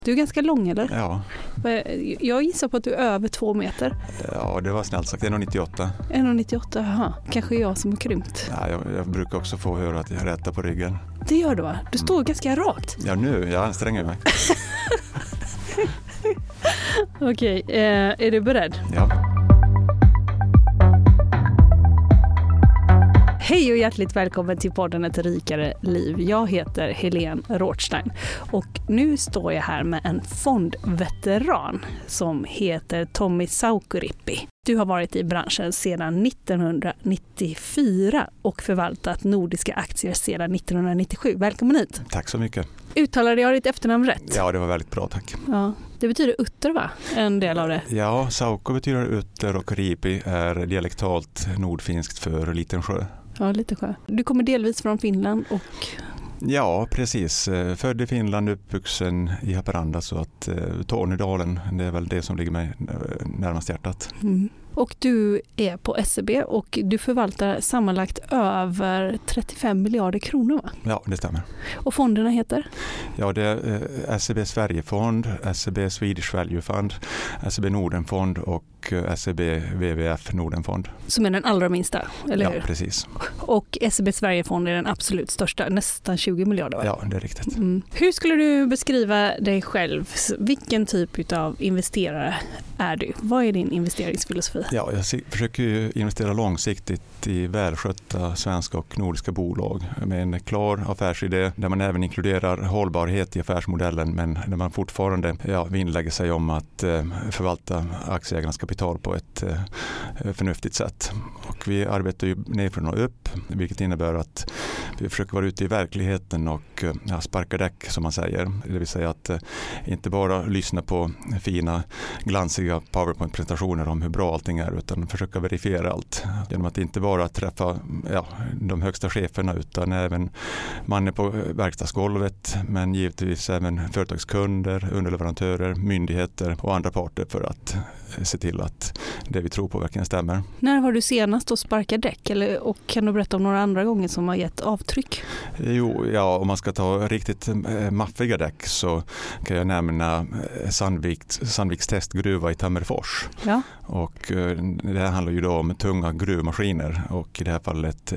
Du är ganska lång, eller? Ja. Jag gissar på att du är över 2 meter. Ja, det var snällt sagt. 1,98. 1,98, jaha. Kanske jag som har krympt. Ja, jag brukar också få höra att jag rättar på ryggen. Det gör du, va? Du står ganska rakt. Ja, nu. Jag anstränger mig. Okej, är du beredd? Ja. Hej och hjärtligt välkommen till podden Ett rikare liv. Jag heter Helene Rothstein och nu står jag här med en fondveteran som heter Tommi Saukurippi. Du har varit i branschen sedan 1994 och förvaltat nordiska aktier sedan 1997. Välkommen hit. Tack så mycket. Uttalade jag ditt efternamn rätt? Ja, det var väldigt bra, tack. Ja, det betyder utter, va? En del av det. Ja, Sauko betyder utter och ripi är dialektalt nordfinskt för liten sjö. Ja, lite sjö. Du kommer delvis från Finland och... Ja, precis. Född i Finland, uppvuxen i Haparanda, så att Tornedalen, det är väl det som ligger mig närmast hjärtat. Mm. Och du är på SEB och du förvaltar sammanlagt över 35 miljarder kronor, va? Ja, det stämmer. Och fonderna heter? Ja, det är SEB Sverigefond, SEB Swedish Value Fund, SEB Nordenfond och SEB WWF Nordenfond. Som är den allra minsta, eller hur? Ja, precis. Och SEB Sverigefond är den absolut största, nästan 20 miljarder, va? Ja, det är riktigt. Mm. Hur skulle du beskriva dig själv? Vilken typ av investerare är du? Vad är din investeringsfilosofi? Ja, jag försöker ju investera långsiktigt i välskötta svenska och nordiska bolag med en klar affärsidé där man även inkluderar hållbarhet i affärsmodellen, men där man fortfarande vinnlägger sig om att förvalta aktieägarnas kapital på ett förnuftigt sätt. Och vi arbetar ju nerifrån och upp, vilket innebär att vi försöker vara ute i verkligheten och sparka däck, som man säger. Det vill säga att inte bara lyssna på fina, glansiga PowerPoint-presentationer om hur bra allting är, utan försöka verifiera allt. Genom att inte bara träffa de högsta cheferna, utan även mannen på verkstadsgolvet, men givetvis även företagskunder, underleverantörer, myndigheter och andra parter för att se till att det vi tror på verkligen stämmer. När var du senast att sparka däck? Och kan du berätta om några andra gånger som har gett avtryck? Jo, om man ska ta riktigt maffiga däck så kan jag nämna Sandviks testgruva i Tammerfors. Ja. Och det här handlar ju då om tunga gruvmaskiner och i det här fallet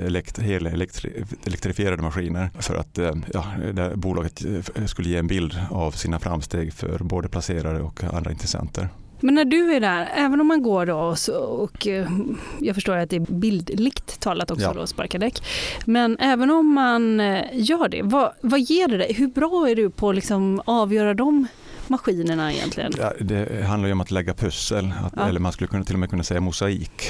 elektrifierade maskiner för att där bolaget skulle ge en bild av sina framsteg för både placerare och andra intressenter. Men när du är där, även om man går då och jag förstår att det är bildligt talat också då, sparka däck. Men även om man gör det, vad ger det dig? Hur bra är du på att liksom avgöra de maskinerna egentligen? Ja, det handlar ju om att lägga pussel, eller man skulle till och med kunna säga mosaik.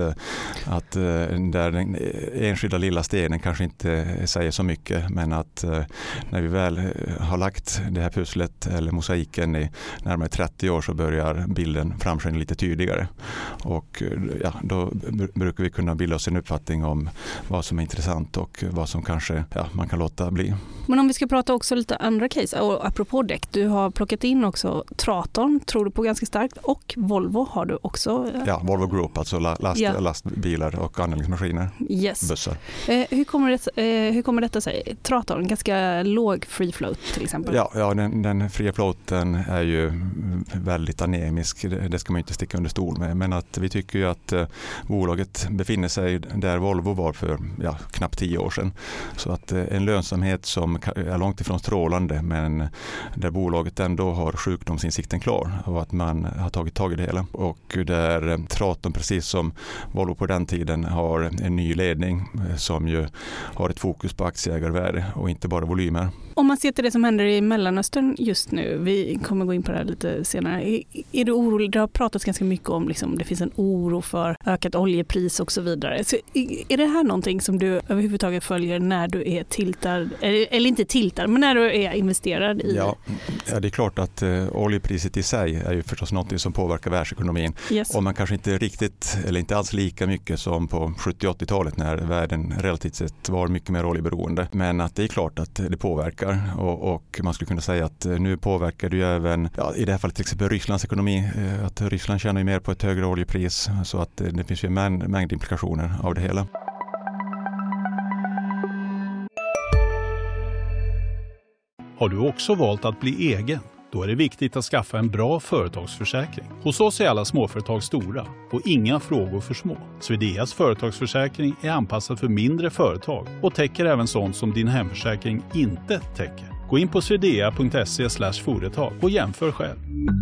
Att där den enskilda lilla stenen kanske inte säger så mycket, men att när vi väl har lagt det här pusslet eller mosaiken i närmare 30 år så börjar bilden framskina lite tydligare. Och då brukar vi kunna bilda oss en uppfattning om vad som är intressant och vad som kanske man kan låta bli. Men om vi ska prata också lite andra case, och apropå däck, du har plockat in också Traton, tror du på ganska starkt, och Volvo har du också. Ja, Volvo Group, alltså lastbilar och anläggningsmaskiner, bussar. Hur kommer detta sig? Traton, ganska låg free float till exempel. Ja, den fria floaten är ju väldigt anemisk, det ska man inte sticka under stol med, men att vi tycker ju att bolaget befinner sig där Volvo var för knappt 10 år sedan. Så att en lönsamhet som är långt ifrån strålande, men där bolaget ändå har sjukdomsinsikten klar och att man har tagit tag i det hela. Och där Traton, precis som Volvo på den tiden, har en ny ledning som ju har ett fokus på aktieägarvärde och inte bara volymer. Om man ser till det som händer i Mellanöstern just nu, vi kommer gå in på det här lite senare, är du orolig? Det har pratats ganska mycket om det finns en oro för ökat oljepris och så vidare. Så är det här någonting som du överhuvudtaget följer när du är tiltad, eller inte tiltad, men när du är investerad i? Ja, det är klart att oljepriset i sig är ju förstås något som påverkar världsekonomin. Yes. Och man kanske inte riktigt, eller inte alls lika mycket som på 70-80-talet när världen relativt sett var mycket mer oljeberoende. Men att det är klart att det påverkar. Och man skulle kunna säga att nu påverkar det ju även, i det här fallet till exempel Rysslands ekonomi, att Ryssland tjänar ju mer på ett högre oljepris, så att det finns ju en mängd implikationer av det hela. Har du också valt att bli egen? Då är det viktigt att skaffa en bra företagsförsäkring. Hos oss är alla småföretag stora och inga frågor för små. Swedeas företagsförsäkring är anpassad för mindre företag och täcker även sånt som din hemförsäkring inte täcker. Gå in på swedea.se/företag och jämför själv.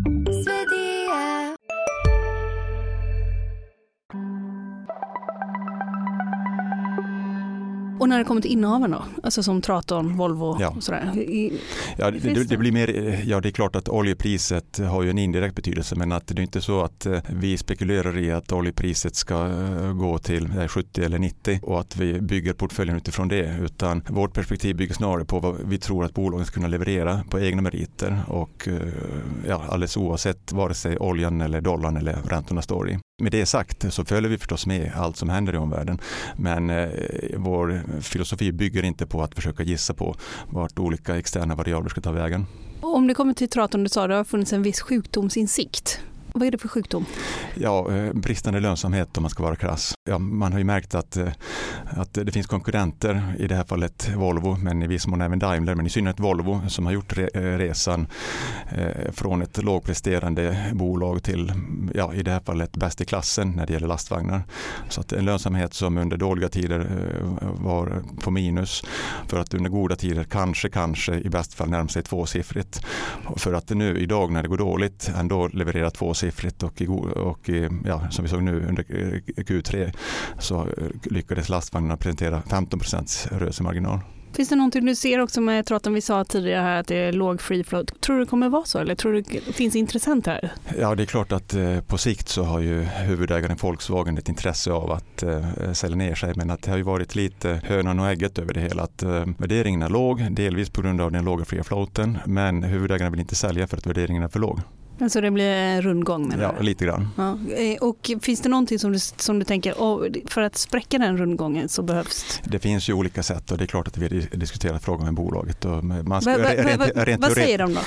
Och när det kommer till innehaven då? Alltså som Traton, Volvo och sådär. Det blir mer, det är klart att oljepriset har ju en indirekt betydelse, men att det är inte så att vi spekulerar i att oljepriset ska gå till 70 eller 90 och att vi bygger portföljen utifrån det, utan vårt perspektiv bygger snarare på vad vi tror att bolagen ska kunna leverera på egna meriter och alldeles oavsett vare sig oljan eller dollarn eller räntorna står i. Med det sagt så följer vi förstås med allt som händer i omvärlden, men vår filosofi bygger inte på att försöka gissa på vart olika externa variabler ska ta vägen. Om det kommer till Traton, du sa att det har funnits en viss sjukdomsinsikt. Vad är det för sjukdom? Ja, bristande lönsamhet om man ska vara krass. Ja, man har ju märkt att det finns konkurrenter, i det här fallet Volvo, men i viss mån även Daimler, men i synnerhet Volvo som har gjort resan från ett lågpresterande bolag till, i det här fallet bäst i klassen när det gäller lastvagnar. Så att en lönsamhet som under dåliga tider var på minus, för att under goda tider kanske i bäst fall närma sig tvåsiffrigt. För att nu idag när det går dåligt ändå leverera tvåsiffrigt och som vi såg nu under Q3 så lyckades lastvagnarna presentera 15% rörelsemarginal. Finns det någonting du ser också med Traton? Vi sa tidigare här att det är låg free float. Tror du det kommer vara så, eller tror du det finns intressant här? Ja, det är klart att på sikt så har ju huvudägaren Volkswagen ett intresse av att sälja ner sig, men att det har ju varit lite hönan och ägget över det hela. Att värderingen är låg, delvis på grund av den låga free floaten, men huvudägaren vill inte sälja för att värderingen är för låg. Alltså det blir en rundgång med det? Ja, lite grann. Ja. Och finns det någonting som du tänker, för att spräcka den rundgången så behövs? Det finns ju olika sätt och det är klart att vi har diskuterat frågan med bolaget. Och vad säger de då?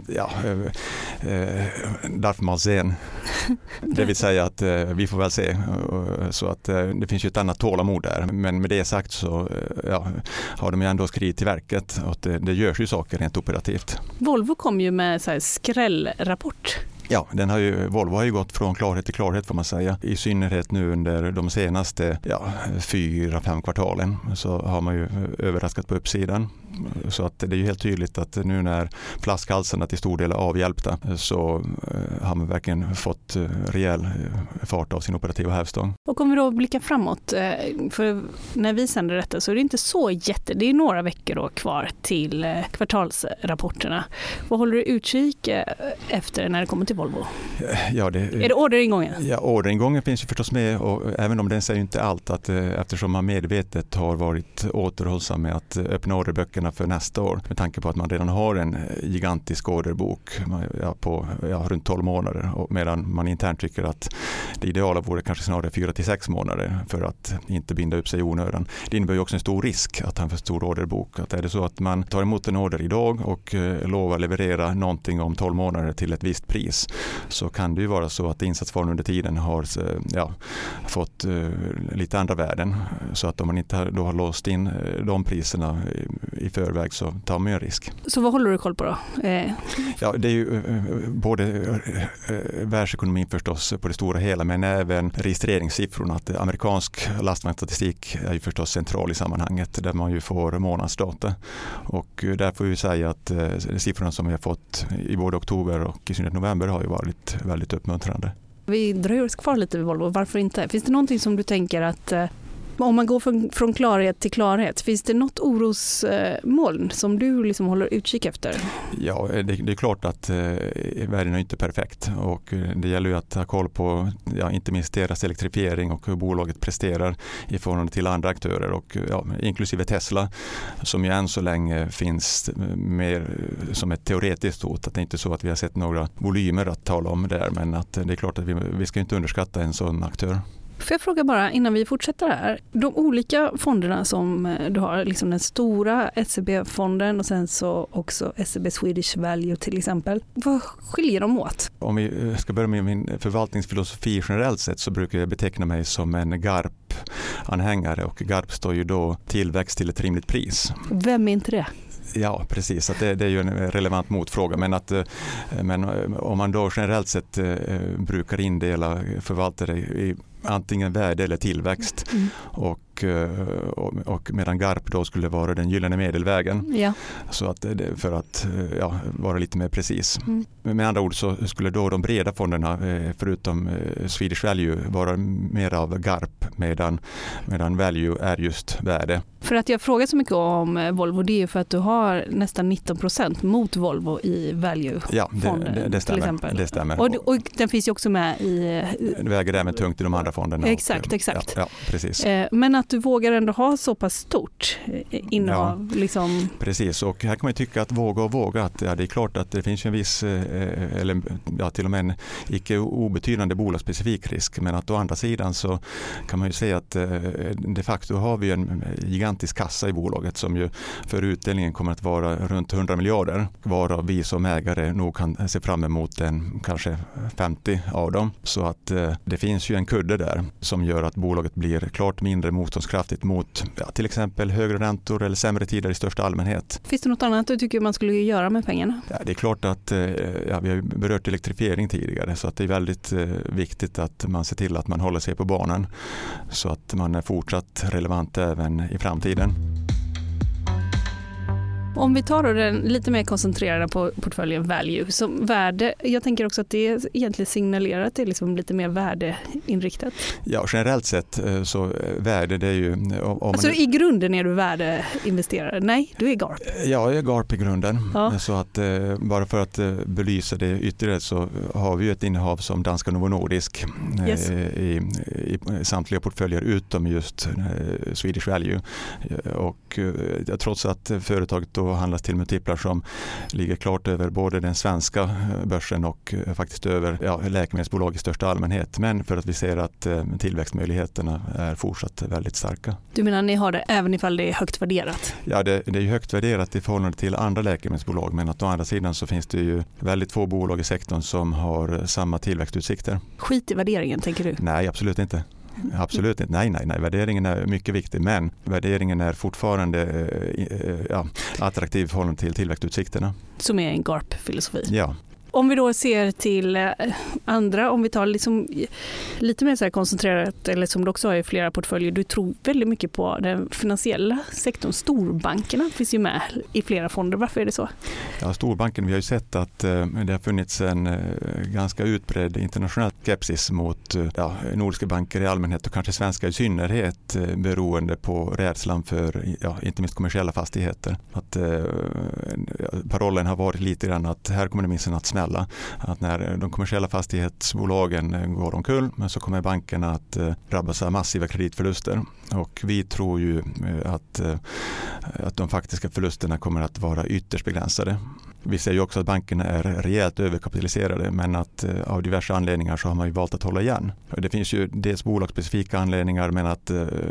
Därför man sen. Det vill säga att vi får väl se. Så att det finns ju ett annat tålamod där. Men med det sagt så har de ju ändå skrivit till verket och det görs ju saker rent operativt. Volvo kom ju med så här skrällrapport. Ja, Volvo har ju gått från klarhet till klarhet får man säga. I synnerhet nu under de senaste 4-5 kvartalen så har man ju överraskat på uppsidan. Så att det är ju helt tydligt att nu när flaskhalsarna till stor del är avhjälpta så har man verkligen fått rejäl fart av sin operativa hävstång. Och om vi då blickar framåt, för när vi sänder detta så är det inte så det är några veckor då kvar till kvartalsrapporterna. Vad håller du utkik efter när det kommer till Volvo? Ja, är det orderingången? Ja, orderingången finns ju förstås med och även om den säger inte allt att eftersom man medvetet har varit återhållsam med att öppna orderböckerna för nästa år med tanke på att man redan har en gigantisk orderbok på runt 12 månader och medan man internt tycker att det ideala vore kanske snarare 4-6 månader för att inte binda upp sig i onödan. Det innebär ju också en stor risk att ha en för stor orderbok. Att är det så att man tar emot en order idag och lovar leverera någonting om 12 månader till ett visst pris så kan det ju vara så att insatsvarorna under tiden har fått lite andra värden så att om man inte då har låst in de priserna i förväg så tar man en risk. Så vad håller du koll på då? Ja, det är ju både världsekonomin förstås på det stora hela men även registreringssiffrorna. Att amerikansk lastvagnsstatistik är ju förstås central i sammanhanget där man ju får månadsdata och där får vi säga att siffrorna som vi har fått i både oktober och i synnerhet november har ju varit väldigt uppmuntrande. Vi dröjer oss kvar lite vid Volvo. Varför inte? Finns det någonting som du tänker att om man går från klarhet till klarhet, finns det något orosmoln som du liksom håller utkik efter? Ja, det är klart att världen är inte perfekt och det gäller ju att ha koll på inte minst deras elektrifiering och hur bolaget presterar i förhållande till andra aktörer och inklusive Tesla som ju än så länge finns mer som ett teoretiskt hot. Att det är inte så att vi har sett några volymer att tala om där men att det är klart att vi ska inte underskatta en sån aktör. Får jag fråga bara innan vi fortsätter här. De olika fonderna som du har, liksom den stora SEB-fonden och sen så också SEB Swedish Value till exempel. Vad skiljer de åt? Om vi ska börja med min förvaltningsfilosofi generellt sett så brukar jag beteckna mig som en GARP-anhängare och GARP står ju då tillväxt till ett rimligt pris. Vem är inte det? Ja, precis. Att det är ju en relevant motfråga. Men om man då generellt sett brukar indela förvaltare i antingen värde eller tillväxt och medan GARP då skulle vara den gyllene medelvägen. Ja. Så att för att vara lite mer precis. Med andra ord så skulle då de breda fonderna förutom Swedish Value vara mer av GARP medan Value är just värde. För att jag frågar så mycket om Volvo, det är ju för att du har nästan 19% mot Volvo i Value-fonden. Ja, det stämmer. Det stämmer. Och den finns ju också med i... Det väger även tungt i de andra fonderna. Exakt. Ja, precis. Men att du vågar ändå ha så pass stort innehav. Ja, liksom... Precis, och här kan man tycka att våga. Att, det är klart att det finns en viss, eller till och med en icke obetydande bolagsspecifik risk. Men att å andra sidan så kan man ju säga att de facto har vi en gigantisk kassa i bolaget som ju för utdelningen kommer att vara runt 100 miljarder. Varav vi som ägare nog kan se fram emot kanske 50 av dem. Så att det finns ju en kudde där som gör att bolaget blir klart mindre motståndskraftigt mot till exempel högre räntor eller sämre tider i största allmänhet. Finns det något annat du tycker man skulle göra med pengarna? Ja, det är klart att vi har berört elektrifiering tidigare så att det är väldigt viktigt att man ser till att man håller sig på banan så att man är fortsatt relevant även i framtiden. Om vi tar då den lite mer koncentrerade på portföljen Value som värde, jag tänker också att det egentligen signalerar att det är liksom lite mer värdeinriktat. Ja, generellt sett så värde det är ju... Alltså i grunden är du värdeinvesterare? Nej, du är GARP. Ja, jag är GARP i grunden. Ja. Så att bara för att belysa det ytterligare så har vi ju ett innehav som Danska Novo Nordisk i samtliga portföljer utom just Swedish Value. Och trots att företaget då handlas till multiplar som ligger klart över både den svenska börsen och faktiskt över läkemedelsbolag i största allmänhet. Men för att vi ser att tillväxtmöjligheterna är fortsatt väldigt starka. Du menar ni har det även ifall det är högt värderat? Ja, det är ju högt värderat i förhållande till andra läkemedelsbolag men att å andra sidan så finns det ju väldigt få bolag i sektorn som har samma tillväxtutsikter. Skit i värderingen tänker du? Nej, absolut inte. Absolut inte. Nej. Värderingen är mycket viktig men värderingen är fortfarande attraktiv i förhållande till tillväxtutsikterna. Som är en GARP-filosofi? Ja. Om vi då ser till andra, om vi tar liksom lite mer så här koncentrerat eller som du också har i flera portföljer, du tror väldigt mycket på den finansiella sektorn. Storbankerna finns ju med i flera fonder. Varför är det så? Ja, storbanken, vi har ju sett att det har funnits en ganska utbredd internationell skepsis mot nordiska banker i allmänhet och kanske svenska i synnerhet beroende på rädslan för inte minst kommersiella fastigheter. Att parollen har varit lite grann att här kommer det minst att smälla. Att när de kommersiella fastighetsbolagen går omkull men så kommer bankerna att drabbas av massiva kreditförluster. Och vi tror ju att de faktiska förlusterna kommer att vara ytterst begränsade. Vi ser ju också att bankerna är rejält överkapitaliserade men att av diverse anledningar så har man ju valt att hålla igen. Det finns ju dels bolagsspecifika anledningar men att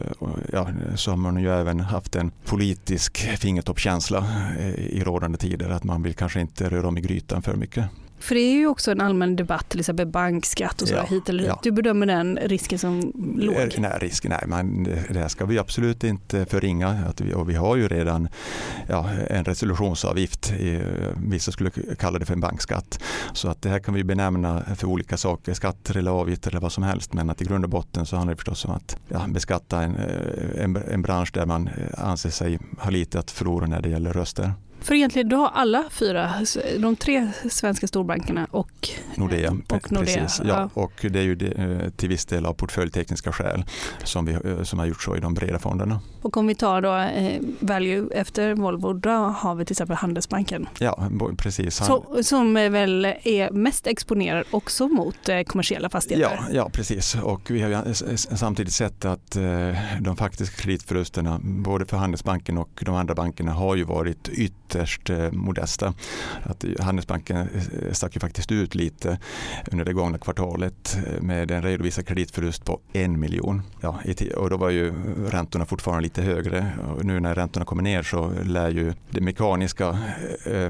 så har man ju även haft en politisk fingertoppskänsla i rådande tider att man vill kanske inte röra om i grytan för mycket. För det är ju också en allmän debatt, till exempel bankskatt och så hit eller hit. Du bedömer den risken som låg? Nej, men det här ska vi absolut inte förringa. Och vi har ju redan en resolutionsavgift. Vissa skulle kalla det för en bankskatt. Så att det här kan vi benämna för olika saker, skatter eller avgifter eller vad som helst. Men att i grund och botten så handlar det förstås om att beskatta en bransch där man anser sig ha lite att förlora när det gäller röster. För egentligen du har alla de 3 svenska storbankerna och Nordea. Precis, ja. Och det är ju till viss del av portföljtekniska skäl som har gjort så i de breda fonderna. Och om vi tar då Value efter Volvo, då har vi till exempel Handelsbanken. Ja, precis. Som väl är mest exponerad också mot kommersiella fastigheter. Ja, precis. Och vi har ju samtidigt sett att de faktiska kreditförlusterna både för Handelsbanken och de andra bankerna har ju varit ytterst modesta. Att Handelsbanken stack ju faktiskt ut lite under det gångna kvartalet med en redovisad kreditförlust på 1 miljon. Ja, och då var ju räntorna fortfarande lite högre. Och nu när räntorna kommer ner så lär ju det mekaniska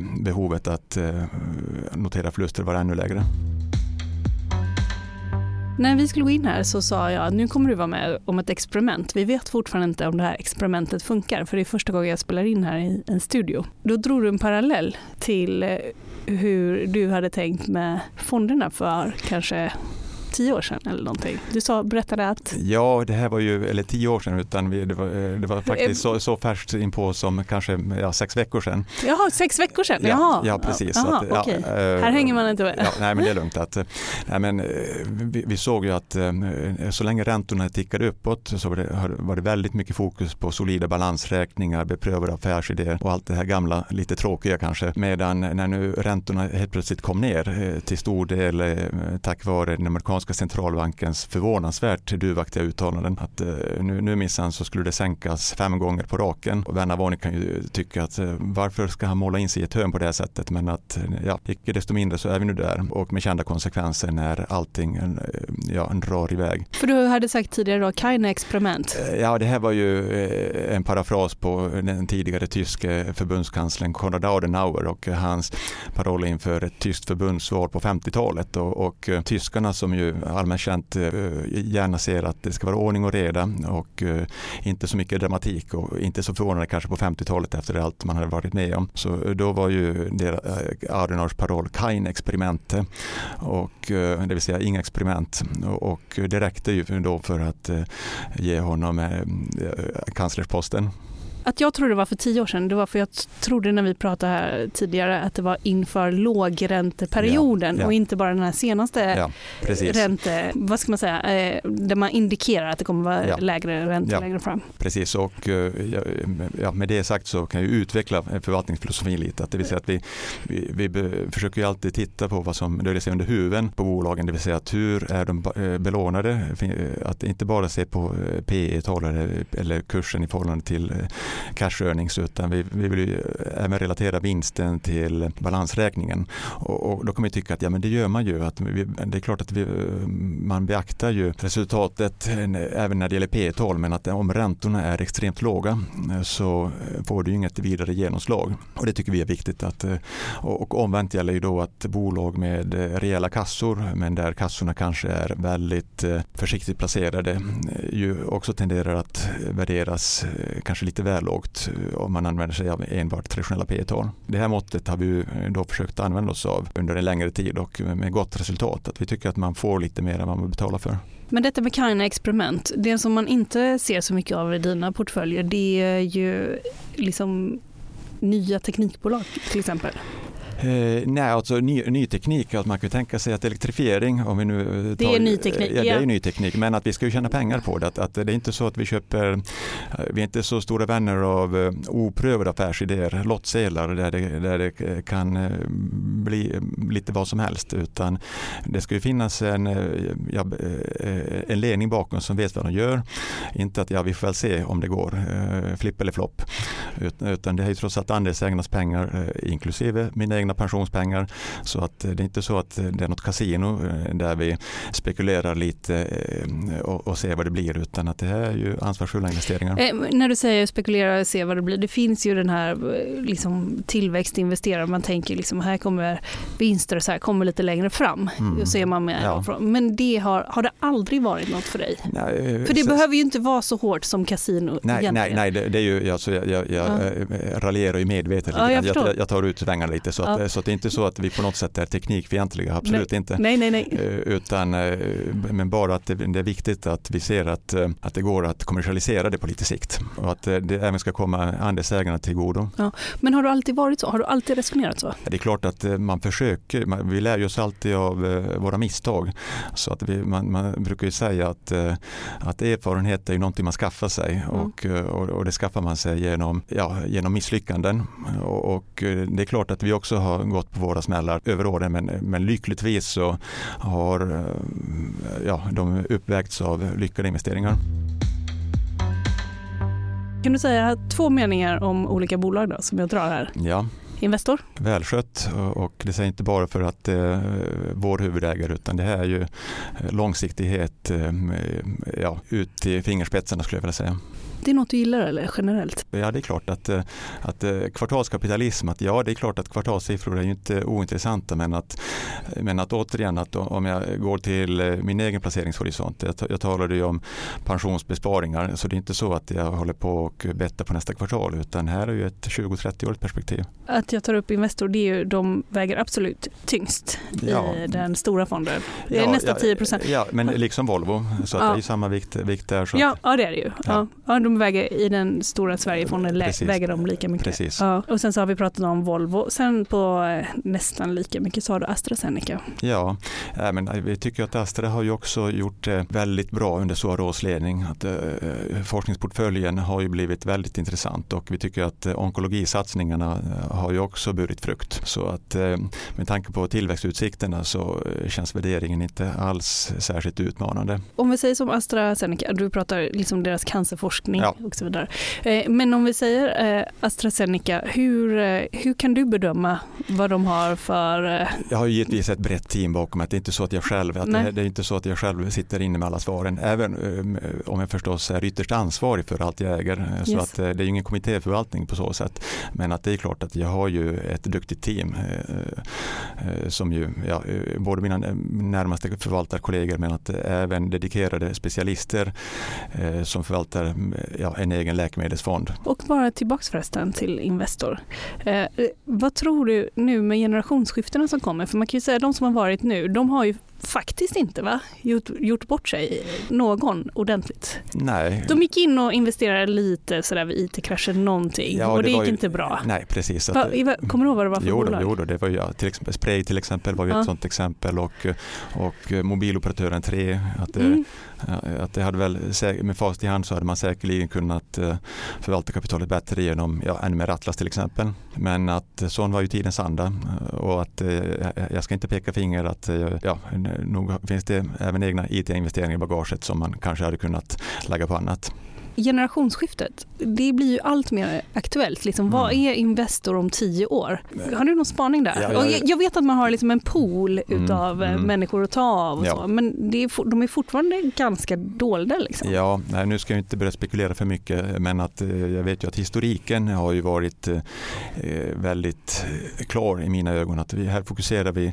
behovet att notera förluster vara ännu lägre. När vi skulle gå in här så sa jag att nu kommer du vara med om ett experiment. Vi vet fortfarande inte om det här experimentet funkar, för det är första gången jag spelar in här i en studio. Då drog du en parallell till hur du hade tänkt med fonderna för kanske 10 år sedan eller någonting. Du berättade att... Ja, det här var ju, eller 10 år sedan, utan det var faktiskt så färskt inpå som kanske 6 veckor sedan. Jaha, 6 veckor sedan? Ja, precis. Aha, att, okay. Här hänger man inte med. Ja, nej, men det är lugnt. Vi såg ju att så länge räntorna tickade uppåt så var det väldigt mycket fokus på solida balansräkningar, beprövade affärsidéer och allt det här gamla, lite tråkiga kanske. Medan när nu räntorna helt plötsligt kom ner till stor del tack vare den amerikanska centralbankens förvånansvärt duvaktiga uttalanden att nu minsann så skulle det sänkas 5 gånger på raken. Och vän av ordning kan ju tycka att varför ska han måla in sig i ett hörn på det här sättet, men att icke desto mindre så är vi nu där och med kända konsekvenser när allting drar iväg. För du hade sagt tidigare då, keine experiment. Ja, det här var ju en parafras på den tidigare tyske förbundskanslern Konrad Adenauer och hans paroll inför ett tyskt förbundsval på 50-talet och tyskarna som ju allmänt känt gärna ser att det ska vara ordning och reda och inte så mycket dramatik och inte så förvånande kanske på 50-talet efter allt man hade varit med om. Så då var ju Adenauers paroll kein experiment och det vill säga inga experiment och det räckte ju då för att ge honom kanslersposten. Att jag trodde det var för 10 år sedan, det var för jag trodde när vi pratade här tidigare att det var inför lågränteperioden och inte bara den här senaste ränte, vad ska man säga, där man indikerar att det kommer vara lägre ränte längre fram. Precis, och med det sagt så kan jag utveckla förvaltningsfilosofin lite. Att det vill säga att vi försöker ju alltid titta på vad som döljer sig under huven på bolagen, det vill säga att hur är de belånade, att inte bara se på PE-tal eller kursen i förhållande till cash earnings, utan vi vill ju även relatera vinsten till balansräkningen. Och då kan vi tycka att men det gör man ju. Att det är klart att man beaktar ju resultatet även när det gäller P-tal, men att om räntorna är extremt låga så får det ju inget vidare genomslag. Och det tycker vi är viktigt. Och omvänt gäller ju då att bolag med rejäla kassor, men där kassorna kanske är väldigt försiktigt placerade, ju också tenderar att värderas kanske lite väl lågt om man använder sig av enbart traditionella P-tal. Det här måttet har vi då försökt använda oss av under en längre tid och med gott resultat. Att vi tycker att man får lite mer än vad man betalar för. Men detta med keine experiment, det som man inte ser så mycket av i dina portföljer, det är ju liksom nya teknikbolag till exempel. Nej, alltså ny teknik, att man kan tänka sig att elektrifiering, om vi nu tar, det är ny teknik. Det är ny teknik, men att vi ska ju tjäna pengar på det. Att det är inte så att vi är inte så stora vänner av oprövade affärsidéer, lottsedlar där det kan bli lite vad som helst, utan det ska ju finnas en ledning bakom som vet vad de gör. Inte att vi får väl se om det går, flipp eller flopp, utan det är ju trots allt andelsägarnas pengar, inklusive mina egna pensionspengar, så att det är inte så att det är något kasino där vi spekulerar lite och ser vad det blir, utan att det här är ju ansvarsfulla investeringar. När du säger spekulera och se vad det blir, det finns ju den här liksom tillväxtinvesterare, man tänker liksom här kommer vinster och så här kommer lite längre fram och ser man med men det har det aldrig varit något för dig? Nej, för det behöver ju inte vara så hårt som kasino egentligen. Nej, det är ju jag raljerar ju medvetet lite. Jag tar ut svängarna lite så att det är inte så att vi på något sätt är teknikfientliga, absolut inte. Nej. Utan men bara att det är viktigt att vi ser att det går att kommersialisera det på lite sikt och att det även ska komma andelsägarna till godo. Ja. Men har du alltid varit så? Har du alltid resonerat så? Det är klart att man försöker, vi lär oss alltid av våra misstag, så att man brukar ju säga att erfarenhet är ju någonting man skaffar sig och det skaffar man sig genom misslyckanden och det är klart att vi också har gått på våra smällar över åren, men lyckligtvis så har de uppvägts av lyckade investeringar. Kan du säga 2 meningar om olika bolag då, som jag drar här? Ja. Investor? Välskött, och det säger inte bara för att vår huvudägare, utan det här är ju långsiktighet ut i fingerspetsarna skulle jag vilja säga. Det är något du gillar eller generellt? Ja, det är klart att kvartalskapitalism, det är klart att kvartalssiffror är ju inte ointressanta, men att återigen, att om jag går till min egen placeringshorisont, jag talade ju om pensionsbesparingar, så det är inte så att jag håller på och bettar på nästa kvartal, utan här är ju ett 20-30-årigt perspektiv. Att jag tar upp Investor, det är ju, de väger absolut tyngst i den stora fonden. Det är nästan 10%. Ja, men liksom Volvo, så att det är ju samma vikt där. Så ja, det är det ju. Ja, de väger i den stora Sverigefonden väger de lika mycket. Precis. Ja. Och sen så har vi pratat om Volvo. Sen på nästan lika mycket så har du AstraZeneca. Ja, men vi tycker att Astra har ju också gjort väldigt bra under Soaros ledning. Att forskningsportföljen har ju blivit väldigt intressant, och vi tycker att onkologisatsningarna har ju också burit frukt. Så att med tanke på tillväxtutsikterna så känns värderingen inte alls särskilt utmanande. Om vi säger som AstraZeneca, du pratar liksom deras cancerforskning och så vidare. Men om vi säger AstraZeneca, hur kan du bedöma vad de har för... Jag har ju givetvis ett brett team bakom mig. Det är inte så att jag själv, det är inte så att jag själv sitter inne med alla svaren. Även om jag förstås är ytterst ansvarig för allt jag äger. Så att det är ju ingen kommittéförvaltning på så sätt. Men att det är klart att jag har ju ett duktigt team som ju, både mina närmaste förvaltarkollegor, men att även dedikerade specialister som förvaltar en egen läkemedelsfond. Och bara tillbaks förresten till Investor. Vad tror du nu med generationsskiftena som kommer? För man kan ju säga att de som har varit nu, de har ju faktiskt inte gjort bort sig någon ordentligt. Nej. De gick in och investerade lite sådär vid IT-kraschen någonting och det gick inte bra. Nej, precis. Kommer du ihåg vad det var för bolag? Jo, det var ju till exempel Spray till exempel var ju ett sånt exempel, och mobiloperatören 3 att det hade väl med fast i hand så hade man säkerligen kunnat förvalta kapitalet bättre genom ännu mer Atlas till exempel. Men att sån var ju tidens anda, och att jag ska inte peka finger att nog finns det även egna IT-investeringar i bagaget som man kanske hade kunnat lägga på annat. Generationsskiftet, det blir ju allt mer aktuellt. Liksom, vad är Investor om 10 år? Har du någon spaning där? Och jag vet att man har liksom en pool utav människor att ta av och så, men de är fortfarande ganska dolda. Liksom. Ja, nu ska jag inte börja spekulera för mycket, men att jag vet ju att historiken har ju varit väldigt klar i mina ögon. Att här fokuserar vi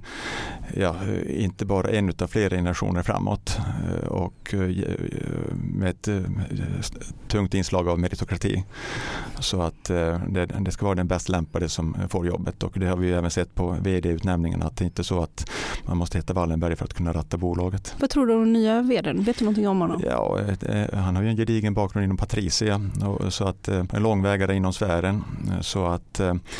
inte bara en utan flera generationer framåt, och med ett tungt inslag av meritokrati. Så att det ska vara den bäst lämpade som får jobbet, och det har vi även sett på vd-utnämningen, att det inte är så att man måste heta Wallenberg för att kunna ratta bolaget. Vad tror du om den nya vdn? Vet du någonting om honom? Ja, han har ju en gedigen bakgrund inom Patricia, så att en långvägare inom sfären, så att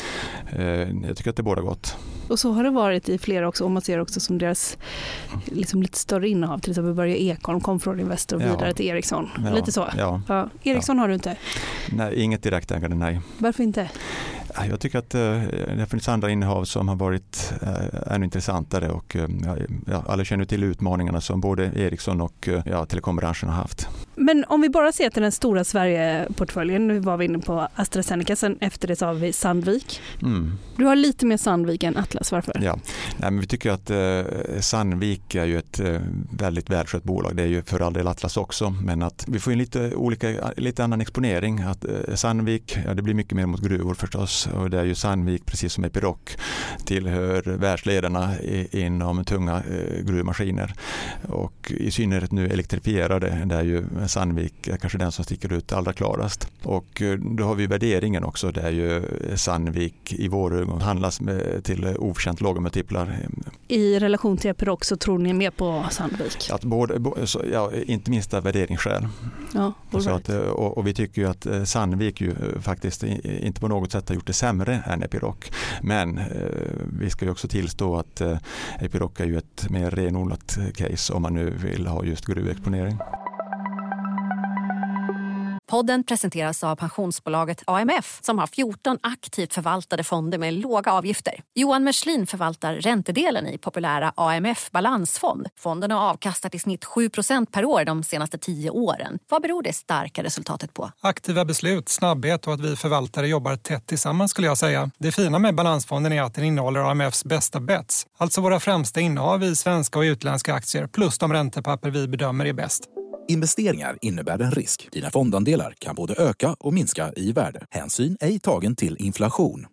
jag tycker att det båda gott. Och så har det varit i flera också, och man ser också som deras liksom lite större innehav, till exempel Börje Ekholm kom från Investor vidare till Ericsson. Lite så. Ja. Ericsson har du inte? Nej, inget direkt ägande, nej. Varför inte? Jag tycker att det finns andra innehav som har varit ännu intressantare, och alla känner till utmaningarna som både Ericsson och telekombranschen har haft. Men om vi bara ser till den stora Sverige-portföljen, nu var vi inne på AstraZeneca, sen efter det så har vi Sandvik. Du har lite mer Sandvik än Atlas, varför? Ja, men vi tycker att Sandvik är ju ett väldigt välskött bolag. Det är ju för all del Atlas också, men att vi får ju lite annan exponering. Att Sandvik, det blir mycket mer mot gruvor förstås, och det är ju Sandvik, precis som Epiroc, tillhör världsledarna inom tunga gruvmaskiner, och i synnerhet nu elektrifierade, där ju Sandvik är kanske den som sticker ut allra klarast. Och då har vi värderingen också, där ju Sandvik i vår ögon handlas till okänt låga multiplar. I relation till Epiroc så tror ni mer på Sandvik? Att inte minst av värderingsskäl. Ja, och vi tycker ju att Sandvik ju faktiskt inte på något sätt har gjort det sämre än Epiroc. Men vi ska ju också tillstå att Epiroc är ju ett mer renodlat case om man nu vill ha just gruvexponering. Podden presenteras av pensionsbolaget AMF som har 14 aktivt förvaltade fonder med låga avgifter. Johan Merslin förvaltar räntedelen i populära AMF Balansfond. Fonden har avkastat i snitt 7% per år de senaste 10 åren. Vad beror det starka resultatet på? Aktiva beslut, snabbhet och att vi förvaltare jobbar tätt tillsammans skulle jag säga. Det fina med Balansfonden är att den innehåller AMFs bästa bets. Alltså våra främsta innehav i svenska och utländska aktier plus de räntepapper vi bedömer är bäst. Investeringar innebär en risk. Dina fondandelar kan både öka och minska i värde. Hänsyn ej tagen till inflation.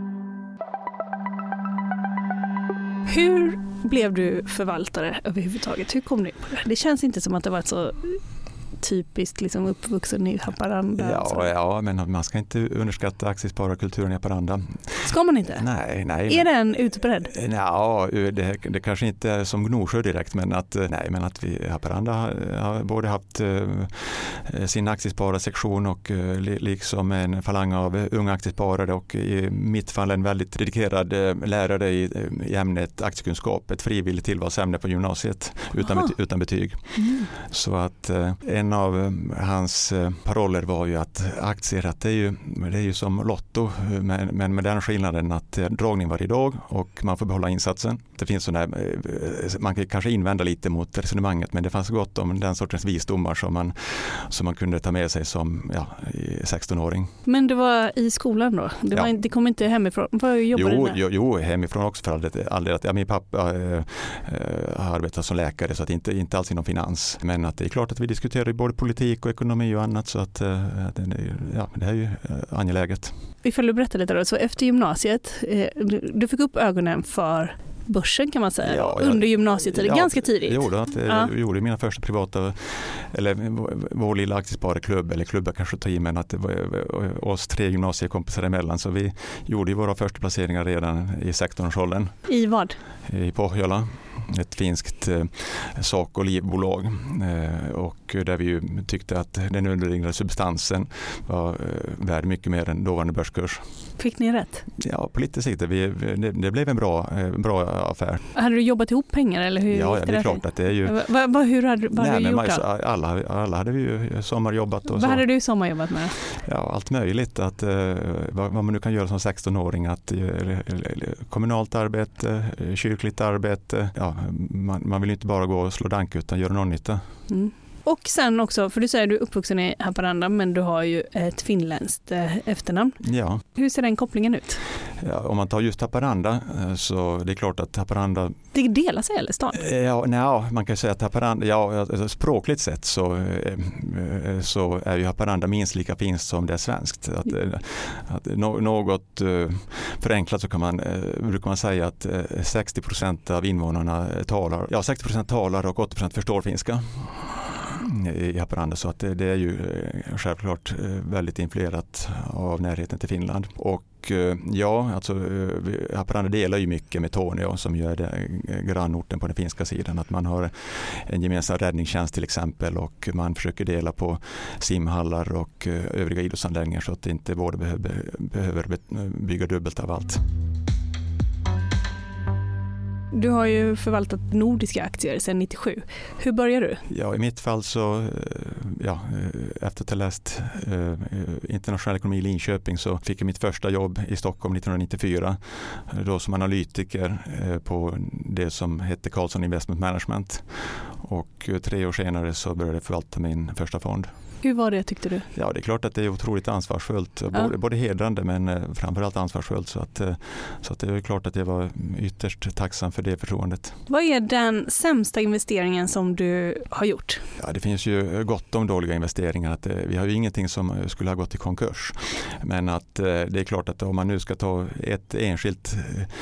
Hur blev du förvaltare överhuvudtaget? Hur kom du in på det? Det känns inte som att det var så typiskt liksom uppvuxen i Haparanda. Ja, men man ska inte underskatta aktiespararkulturen i Haparanda. Ska man inte? Nej. Är den utbredd? Ja, det kanske inte är som Gnosjö direkt, men att vi i Haparanda har både haft sin aktiespararsektion och liksom en falang av unga aktiesparare och i mitt fall en väldigt dedikerad lärare i ämnet aktiekunskap, ett frivilligt tillvalsämne på gymnasiet utan betyg. Mm. Så att en av hans paroller var ju att aktier, att det är ju som lotto, men med den skillnaden att dragning varje dag och man får behålla insatsen. Det finns sådana, man kan kanske invända lite mot resonemanget, men det fanns gott om den sortens visdomar som man kunde ta med sig som 16-åring. Men det var i skolan då? Det kom inte hemifrån? Vad jobbade du med? Jo, hemifrån också för aldrig. Min pappa har arbetat som läkare, så att inte alls inom finans. Men att det är klart att vi diskuterar både politik och ekonomi och annat, så att det är ju angeläget. Ifall du berättar lite då, så efter gymnasiet, du fick upp ögonen för börsen kan man säga, under gymnasiet, ganska tidigt. Jag gjorde mina första privata, eller vår lilla aktiespararklubb, eller klubbar kanske ta i, men att det var oss 3 gymnasiekompisar emellan, så vi gjorde ju våra första placeringar redan i 16-årsåldern. I vad? I Pohjola, ett finskt sak- och livbolag, och där vi ju tyckte att den underliggande substansen var värd mycket mer än dåvarande börskurs. Fick ni rätt? Ja, på lite sikt. Det blev en bra affär. Hade du jobbat ihop pengar eller hur? Ja, det är klart att det är ju... Hur hade du gjort då? Alla hade vi ju sommarjobbat. Och vad hade du sommarjobbat med? Ja, allt möjligt. Vad man nu kan göra som 16-åring. Kommunalt arbete, kyrkligt arbete. Ja, man vill ju inte bara gå och slå dank utan göra någon nytta. Mm. Och sen också, för du säger att du är uppvuxen i Haparanda, men du har ju ett finländskt efternamn. Ja. Hur ser den kopplingen ut? Ja, om man tar just Haparanda, så det är klart att Haparanda... Det delar sig eller stan? Man kan säga att Haparanda, språkligt sett så är ju Haparanda minst lika finskt som det är svenskt. Något förenklat så brukar man säga att 60% av invånarna talar, 60% talar och 80% förstår finska i Haparanda, så att det är ju självklart väldigt influerat av närheten till Finland. Och Haparanda delar ju mycket med Torneå som ju är grannorten på den finska sidan. Att man har en gemensam räddningstjänst till exempel, och man försöker dela på simhallar och övriga idrottsanläggningar så att det inte både behöver bygga dubbelt av allt. Du har ju förvaltat nordiska aktier sedan 97. Hur började du? Ja, i mitt fall så, efter att ha läst internationell ekonomi i Linköping, så fick jag mitt första jobb i Stockholm 1994. Då som analytiker på det som hette Carlson Investment Management. Och 3 år senare så började jag förvalta min första fond. Hur var det, tyckte du? Ja, det är klart att det är otroligt ansvarsfullt. Både hedrande men framförallt ansvarsfullt. Så att det är klart att jag var ytterst tacksam för det förtroendet. Vad är den sämsta investeringen som du har gjort? Ja, det finns ju gott om dåliga investeringar. Vi har ju ingenting som skulle ha gått i konkurs. Men att det är klart att om man nu ska ta ett enskilt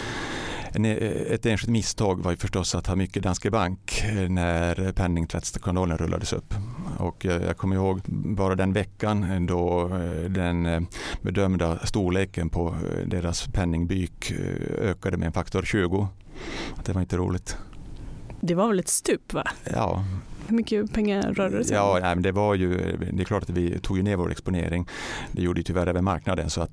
misstag var ju förstås att ha mycket Danske Bank när penningtvättsskandalen rullades upp. Och jag kommer ihåg bara den veckan då den bedömda storleken på deras penningbyk ökade med en faktor 20. Det var inte roligt. Det var väl ett stup, va? Ja, Hur mycket pengar rörde det sig? Ja, nej, men det är klart att vi tog ju ner vår exponering. Det gjorde ju tyvärr även marknaden så att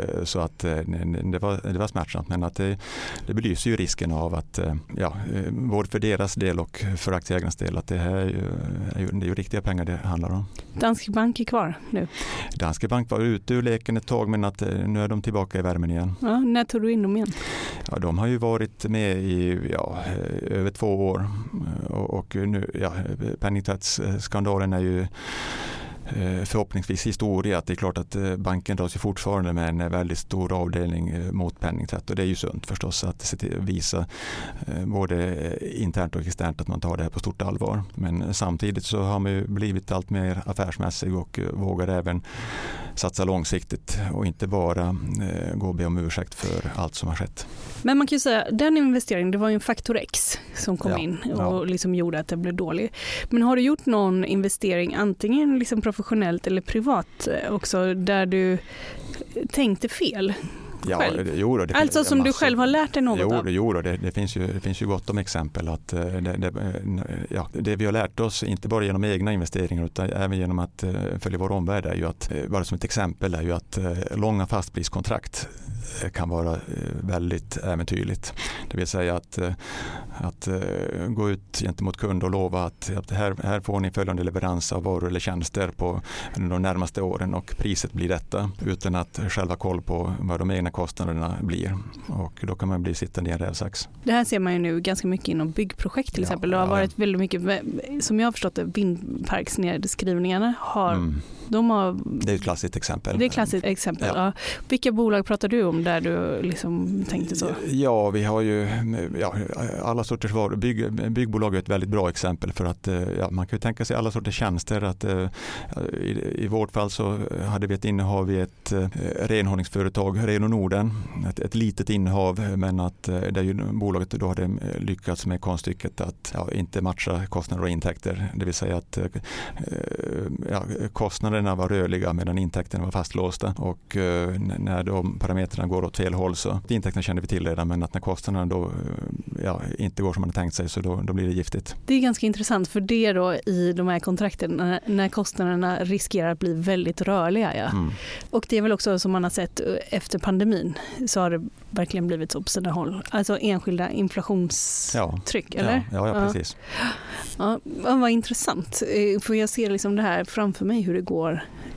det var smärtsamt. Men att det belyser ju risken av att både för deras del och för aktieägarnas del att det är ju riktiga pengar det handlar om. Danske Bank är kvar nu. Danske Bank var ute ur leken ett tag men att nu är de tillbaka i värmen igen. Ja, när tog du in dem igen? Ja, de har ju varit med i över 2 år och nu, penningtvättsskandalen är ju förhoppningsvis historia. Att det är klart att banken dras ju fortfarande med en väldigt stor avdelning mot penningtvätt och det är ju sunt förstås att visa både internt och externt att man tar det här på stort allvar. Men samtidigt så har man ju blivit allt mer affärsmässig och vågar även satsa långsiktigt och inte bara gå och be om ursäkt för allt som har skett. Men man kan ju säga den investeringen, det var ju en faktor X som kom in och liksom gjorde att det blev dåligt. Men har du gjort någon investering antingen liksom professionellt eller privat också där du tänkte fel? Ja, alltså som du själv har lärt dig något av? Det finns ju gott om exempel att det vi har lärt oss inte bara genom egna investeringar utan även genom att följa vår omvärld är ju att, bara som ett exempel är ju att långa fastpriskontrakt kan vara väldigt äventyrligt. Det vill säga att gå ut gentemot kund och lova att här får ni följande leverans av varor eller tjänster på de närmaste åren och priset blir detta utan att själva koll på vad de egna kostnaderna blir. Och då kan man bli sittande i en rävsax. Det här ser man ju nu ganska mycket inom byggprojekt till exempel. Det har varit väldigt mycket, som jag har förstått det, vindparksnedskrivningarna har det är ett klassiskt exempel. Det är ett klassiskt exempel. Ja. Vilka bolag pratar du om där du liksom tänkte så? Ja, vi har ju alla sorters varor. Byggbolag är ett väldigt bra exempel för att man kan ju tänka sig alla sorters tjänster. Att, i vårt fall så hade vi ett innehav i ett renhållningsföretag, Reno Norden. Ett litet innehav men att där ju bolaget då hade lyckats med konststycket att inte matcha kostnader och intäkter. Det vill säga att kostnaderna var rörliga medan intäkterna var fastlåsta och när de parametrarna går åt fel håll så intäkterna kände vi till redan men att när kostnaderna då inte går som man har tänkt sig så då blir det giftigt. Det är ganska intressant för det då i de här kontrakten när kostnaderna riskerar att bli väldigt rörliga. Och det är väl också som man har sett efter pandemin så har det verkligen blivit så på sina håll. Alltså enskilda inflationstryck, eller? Ja, precis. Ja, vad intressant. För jag ser liksom det här framför mig hur det går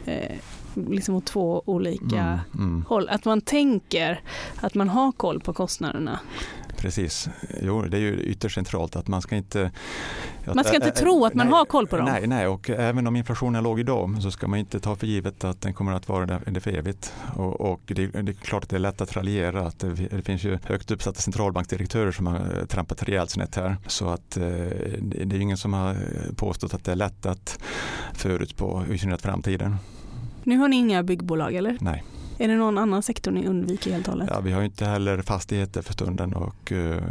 liksom åt 2 olika håll. Att man tänker att man har koll på kostnaderna. Precis. Jo, det är ju ytterst centralt att man ska inte tro att man har koll på dem. Nej, och även om inflationen är låg idag så ska man inte ta för givet att den kommer att vara det för evigt. Och det är klart att det är lätt att raljera. Att det finns ju högt uppsatta centralbanksdirektörer som har trampat rejält snett här. Så att det är ingen som har påstått att det är lätt att förutspå i synnerhet framtiden. Nu har ni inga byggbolag, eller? Nej. Är det någon annan sektor ni undviker helt och hållet? Ja, vi har ju inte heller fastigheter för stunden och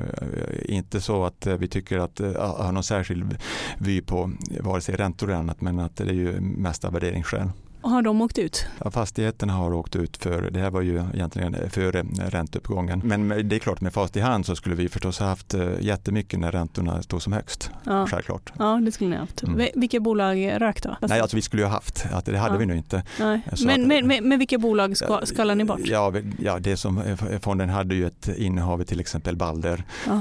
inte så att vi tycker att ha någon särskild vy på vare sig räntor eller annat men att det är ju mest av värderingsskäl. Och har de åkt ut? Ja, fastigheterna har åkt ut för det här var ju egentligen före ränteuppgången. Men det är klart med fast i hand så skulle vi förstås ha haft jättemycket när räntorna stod som högst. Ja. Självklart. Ja, det skulle ni ha haft. Vilka bolag rök då? Nej, alltså vi skulle ju ha haft. Att det hade vi nu inte. Nej. Men vilka bolag skalar ni bort? Ja, det som fonden hade ju ett innehav i till exempel Balder. Ja.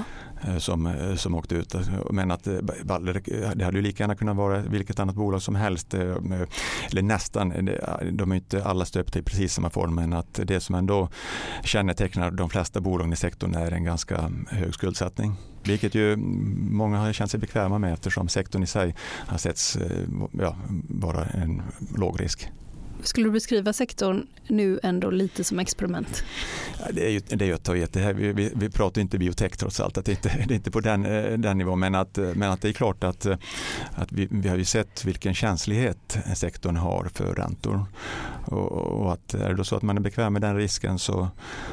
Som åkte ut. Men att Balder, det hade ju lika gärna kunnat vara vilket annat bolag som helst. Eller nästan. De är inte alla stöpta i precis samma form. Men att det som ändå kännetecknar de flesta bolagen i sektorn är en ganska hög skuldsättning. Vilket ju många har känt sig bekväma med eftersom sektorn i sig har setts vara en låg risk. Skulle du beskriva sektorn nu ändå lite som experiment? Ja, det är ju att ta i det här. Vi pratar inte biotech trots allt. Att det är inte på den nivån. Men att det är klart att vi har ju sett vilken känslighet sektorn har för räntor. Och att är det då så att man är bekväm med den risken så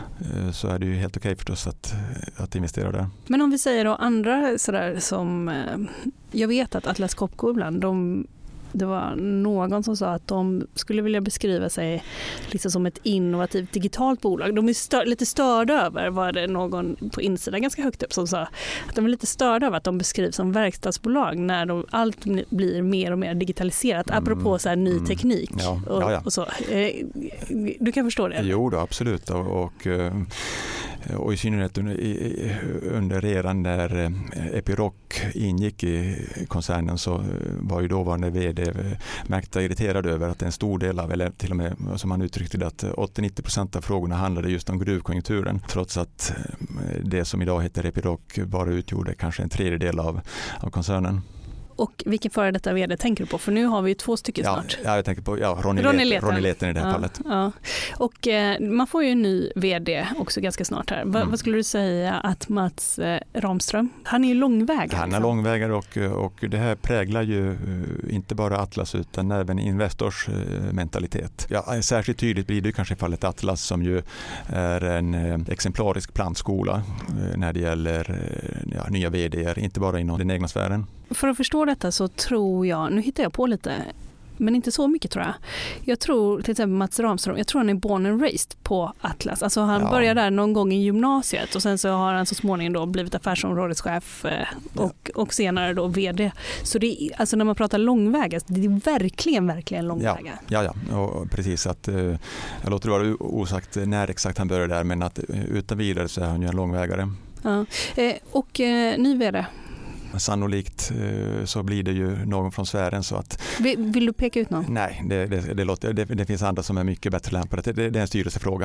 är det ju helt okej förstås att investera där. Men om vi säger då andra sådär som jag vet att Atlas Copco ibland Det var någon som sa att de skulle vilja beskriva sig liksom som ett innovativt digitalt bolag. De är lite störda över, var det någon på insidan ganska högt upp som sa, att de är lite störda över att de beskrivs som verkstadsbolag när allt blir mer och mer digitaliserat, apropå så här ny teknik. Och så. Du kan förstå det? Jo då, absolut. Och i synnerhet under redan när Epiroc ingick i koncernen så var ju dåvarande vd Märkta irriterad över att en stor del av, eller till och med som han uttryckte det, att 80-90% av frågorna handlade just om gruvkonjunkturen, trots att det som idag heter Epiroc bara utgjorde kanske en tredjedel av koncernen. Och vilken före detta vd tänker du på? För nu har vi ju 2 stycken snart. Ja, jag tänker på Ronny Leten i det här fallet. Ja. Och man får ju en ny vd också ganska snart här. Vad skulle du säga att Mats Ramström, han är ju långvägare. Han är långvägare och det här präglar ju inte bara Atlas utan även Investors mentalitet. Ja, särskilt tydligt blir det kanske i fallet Atlas som ju är en exemplarisk plantskola när det gäller nya vd:ar, inte bara inom den egna sfären. För att förstå detta så tror jag, nu hittar jag på lite, men inte så mycket tror jag. Jag tror till exempel Mats Ramström, jag tror han är born and raised på Atlas. Alltså han började där någon gång i gymnasiet och sen så har han så småningom då blivit affärsområdeschef och senare då vd. Så det är, alltså när man pratar långväga, det är verkligen långväga. Ja, och precis att jag låter det vara osagt när exakt han började där, men att utan vidare så är han ju en långvägare. Ja. Och ny vd? Sannolikt så blir det ju någon från sfären. Så att, vill du peka ut någon? Nej, det finns andra som är mycket bättre lämpade. Det är en styrelsefråga.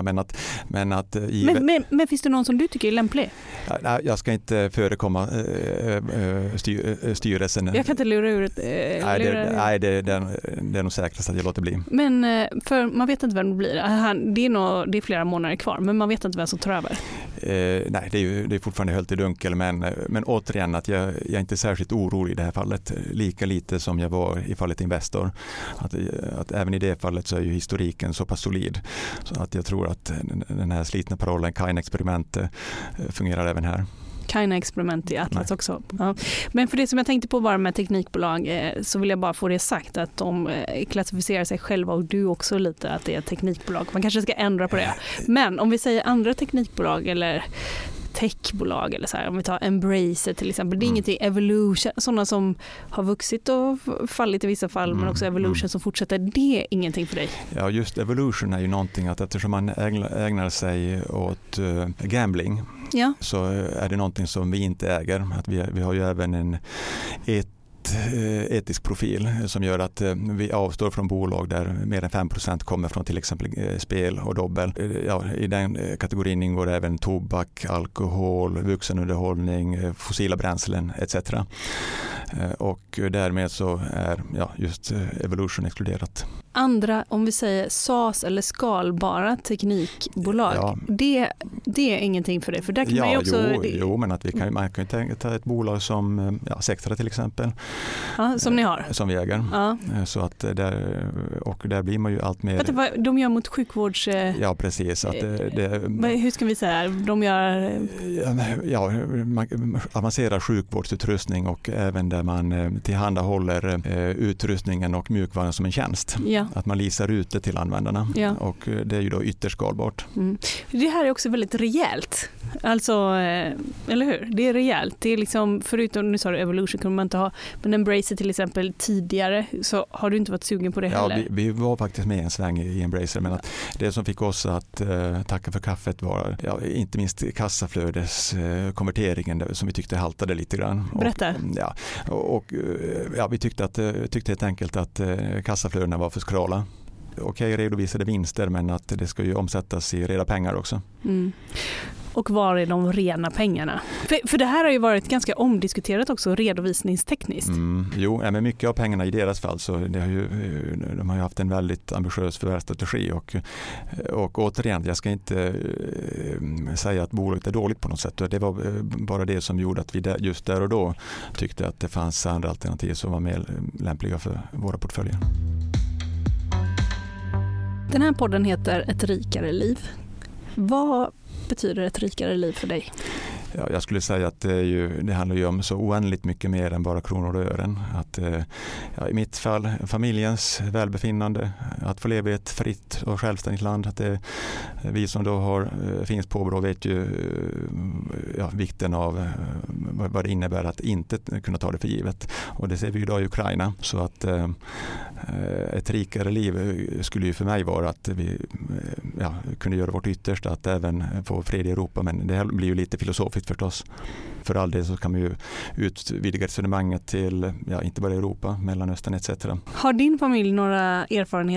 Men finns det någon som du tycker är lämplig? Jag ska inte förekomma styrelsen. Jag kan inte lura ur det. Det är nog säkrast att jag låter bli. Men för man vet inte vem det blir. Det är flera månader kvar, men man vet inte vem som tar över. Nej, det är fortfarande höljt i dunkel, men återigen att jag är inte särskilt orolig i det här fallet, lika lite som jag var i fallet Investor. Att även i det fallet så är ju historiken så pass solid så att jag tror att den här slitna parollen Kain-experiment fungerar även här. Kain-experiment i Atlas också. Ja. Men för det som jag tänkte på bara med teknikbolag så vill jag bara få det sagt att de klassificerar sig själva och du också lite att det är teknikbolag. Man kanske ska ändra på det. Men om vi säger andra teknikbolag eller techbolag eller så här, om vi tar Embracer till exempel, det är ingenting, Evolution, sådana som har vuxit och fallit i vissa fall, men också Evolution som fortsätter, det är ingenting för dig? Ja, just Evolution är ju någonting att eftersom man ägnar sig åt gambling så är det någonting som vi inte äger. Att vi har ju även en etisk profil som gör att vi avstår från bolag där mer än 5% kommer från till exempel spel och dobbel. I den kategorin ingår även tobak, alkohol, vuxenunderhållning, fossila bränslen etc. Och därmed så är just Evolution exkluderat. Andra, om vi säger SaaS eller skalbara teknikbolag, det är ingenting för det. För där kan man ju också... Jo, men att man kan ju ta ett bolag som Sectra till exempel. Ja, som ni har. Som vi äger. Ja. Så att där blir man ju allt mer... De gör mot sjukvårds... Ja, precis. Att hur ska vi säga? De gör... avancerad sjukvårdsutrustning och även där man tillhandahåller utrustningen och mjukvaran som en tjänst. Ja. Att man leasar ut det till användarna. Ja. Och det är ju då ytterst skalbart. Mm. Det här är också väldigt rejält. Alltså, eller hur? Det är rejält. Det är liksom, förutom, nu sa du Evolution kunde man inte ha, men Embracer till exempel tidigare, så har du inte varit sugen på det heller? Ja, vi var faktiskt med en sväng i Embracer, men att det som fick oss att tacka för kaffet var inte minst kassaflödeskonverteringen som vi tyckte haltade lite grann. Berätta. Vi tyckte helt enkelt att kassaflödena var för skrala. Okej, redovisade vinster, men att det ska ju omsättas i reda pengar också. Mm. Och var är de rena pengarna? För det här har ju varit ganska omdiskuterat också redovisningstekniskt. Jo, men mycket av pengarna i deras fall så de har ju haft en väldigt ambitiös förvärvsstrategi och återigen, jag ska inte säga att bolaget är dåligt på något sätt. Det var bara det som gjorde att vi just där och då tyckte att det fanns andra alternativ som var mer lämpliga för våra portföljer. Den här podden heter Ett rikare liv. Vad betyder ett rikare liv för dig? Ja, jag skulle säga att det handlar ju om så oändligt mycket mer än bara kronor och ören. Att, i mitt fall, familjens välbefinnande, att få leva i ett fritt och självständigt land. Att vi som då har finskt påbrå vet ju vikten av vad det innebär att inte kunna ta det för givet. Och det ser vi idag i Ukraina. Så att ett rikare liv skulle ju för mig vara att vi kunde göra vårt yttersta att även få fred i Europa. Men det här blir ju lite filosofiskt förstås. För all det så kan man ju utvidga resonemanget till inte bara Europa, Mellanöstern etc. Har din familj några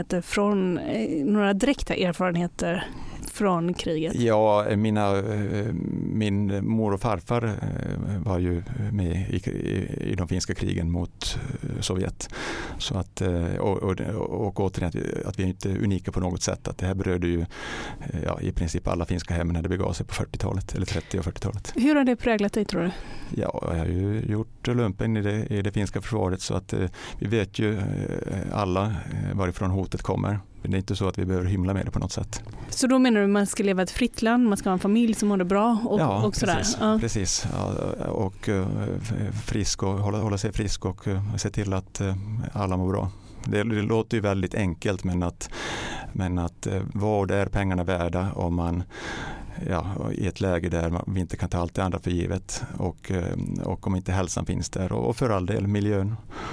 direkta erfarenheter från kriget? Ja, min mor och farfar var ju med i de finska krigen mot Sovjet. Så att, och återigen att vi är inte unika på något sätt. Att det här berörde ju i princip alla finska hem när det begav sig på 40-talet eller 30- och 40-talet. Hur har det präglat dig tror du? Ja, jag har ju gjort lumpen i det finska försvaret så att vi vet ju alla varifrån hotet kommer. Det är inte så att vi behöver hymla med det på något sätt. Så då menar du att man ska leva i ett fritt land, man ska ha en familj som mår det bra och sådär? Precis. Ja, precis. Ja, och frisk och hålla sig frisk och se till att alla mår bra. Det låter ju väldigt enkelt men att vad är pengarna värda om man i ett läge där vi inte kan ta allt det andra för givet och om inte hälsan finns där och för all del miljön.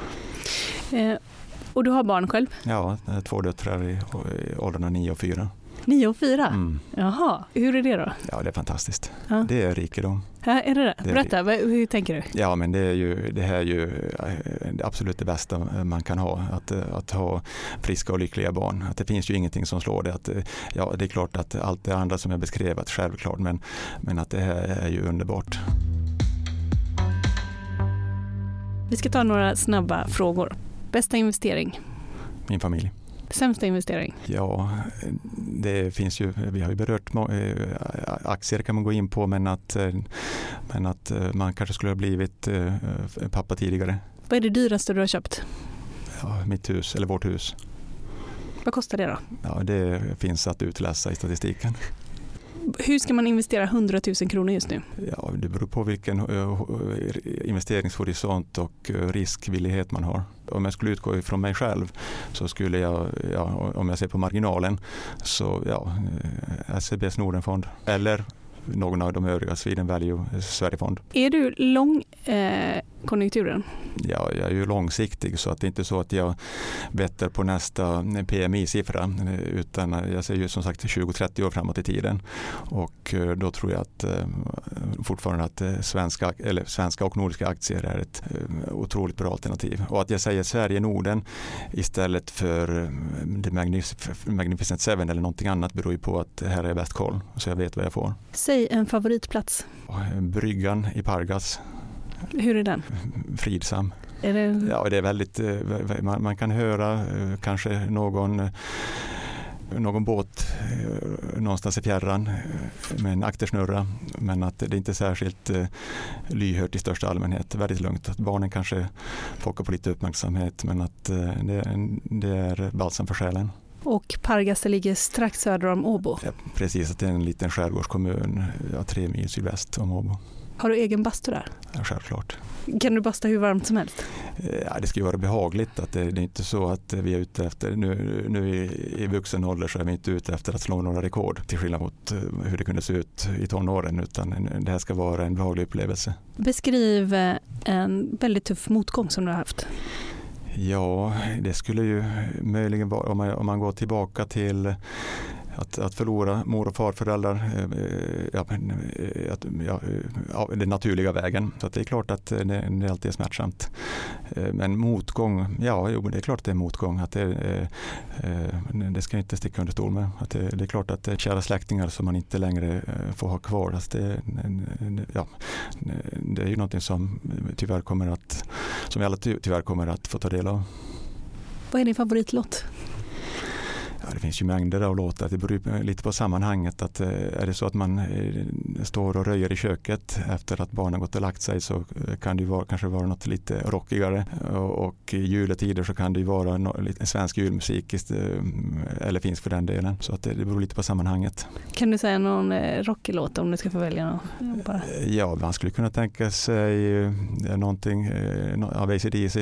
Och du har barn själv? Ja, 2 döttrar i åldrarna 9 och 4. 9 och 4? Mm. Jaha, hur är det då? Ja, det är fantastiskt. Ja. Det är rikedom. Ja, är det? Berätta, hur tänker du? Ja, men det här är ju absolut det bästa man kan ha. Att ha friska och lyckliga barn. Att det finns ju ingenting som slår det. Att, det är klart att allt det andra som jag beskrev, självklart, men att det här är ju underbart. Vi ska ta några snabba frågor. Bästa investering? Min familj. Sämsta investering? Ja, det finns ju, vi har ju berört aktier kan man gå in på men att man kanske skulle ha blivit pappa tidigare. Vad är det dyraste du har köpt? Ja, mitt hus eller vårt hus. Vad kostar det då? Ja, det finns att utläsa i statistiken. Hur ska man investera 100 000 kronor just nu? Ja, det beror på vilken investeringshorisont och riskvillighet man har. Om jag skulle utgå ifrån mig själv så skulle jag, om jag ser på marginalen, så SEBs Nordenfond eller någon av de övriga, Sweden Value, Sverigefond. Är du lång konjunkturen? Ja, jag är ju långsiktig så att det är inte så att jag bettar på nästa PMI-siffra utan jag ser ju som sagt 20-30 år framåt i tiden och då tror jag att fortfarande att svenska och nordiska aktier är ett otroligt bra alternativ. Och att jag säger Sverige-Norden istället för The Magnificent Seven eller någonting annat beror ju på att här är bäst koll så jag vet vad jag får. Säg en favoritplats. Bryggan i Pargas. Hur är den? Fridsam. Är det... Ja, det är väldigt, man kan höra kanske någon båt någonstans i fjärran med en aktersnurra men att det är inte särskilt lyhört i största allmänhet. Väldigt lugnt. Att barnen kanske pockar på lite uppmärksamhet men att det är balsam för själen. Och Pargas ligger strax söder om Åbo. Ja, precis, att det är en liten skärgårdskommun 3 mil sydväst om Åbo. Har du egen bastu där? Ja, självklart. Kan du basta hur varmt som helst? Ja, det ska ju vara behagligt. Att det är inte så att vi är ute efter, nu i vuxen ålder så är vi inte ute efter att slå några rekord till skillnad mot hur det kunde se ut i tonåren utan det här ska vara en behaglig upplevelse. Beskriv en väldigt tuff motgång som du har haft. Ja, det skulle ju möjligen vara om man går tillbaka till att förlora mor- och farföräldrar den naturliga vägen. Så att det är klart att det alltid är smärtsamt. Men motgång, det är klart att det är motgång. Att det ska inte sticka under stol med. Att det är klart att det är kära släktingar som man inte längre får ha kvar. Alltså det är ju någonting som vi alla tyvärr kommer att få ta del av. Vad är din favoritlåt? Ja, det finns ju mängder av låtar. Det beror lite på sammanhanget. Att är det så att man står och röjer i köket efter att barnen gått och lagt sig så kan det ju kanske vara något lite rockigare. Och och i juletider så kan det ju vara en svensk julmusik eller finns för den delen. Så att det beror lite på sammanhanget. Kan du säga någon rocklåt om du ska få välja någon? Ja, man skulle kunna tänka sig någonting av AC/DC,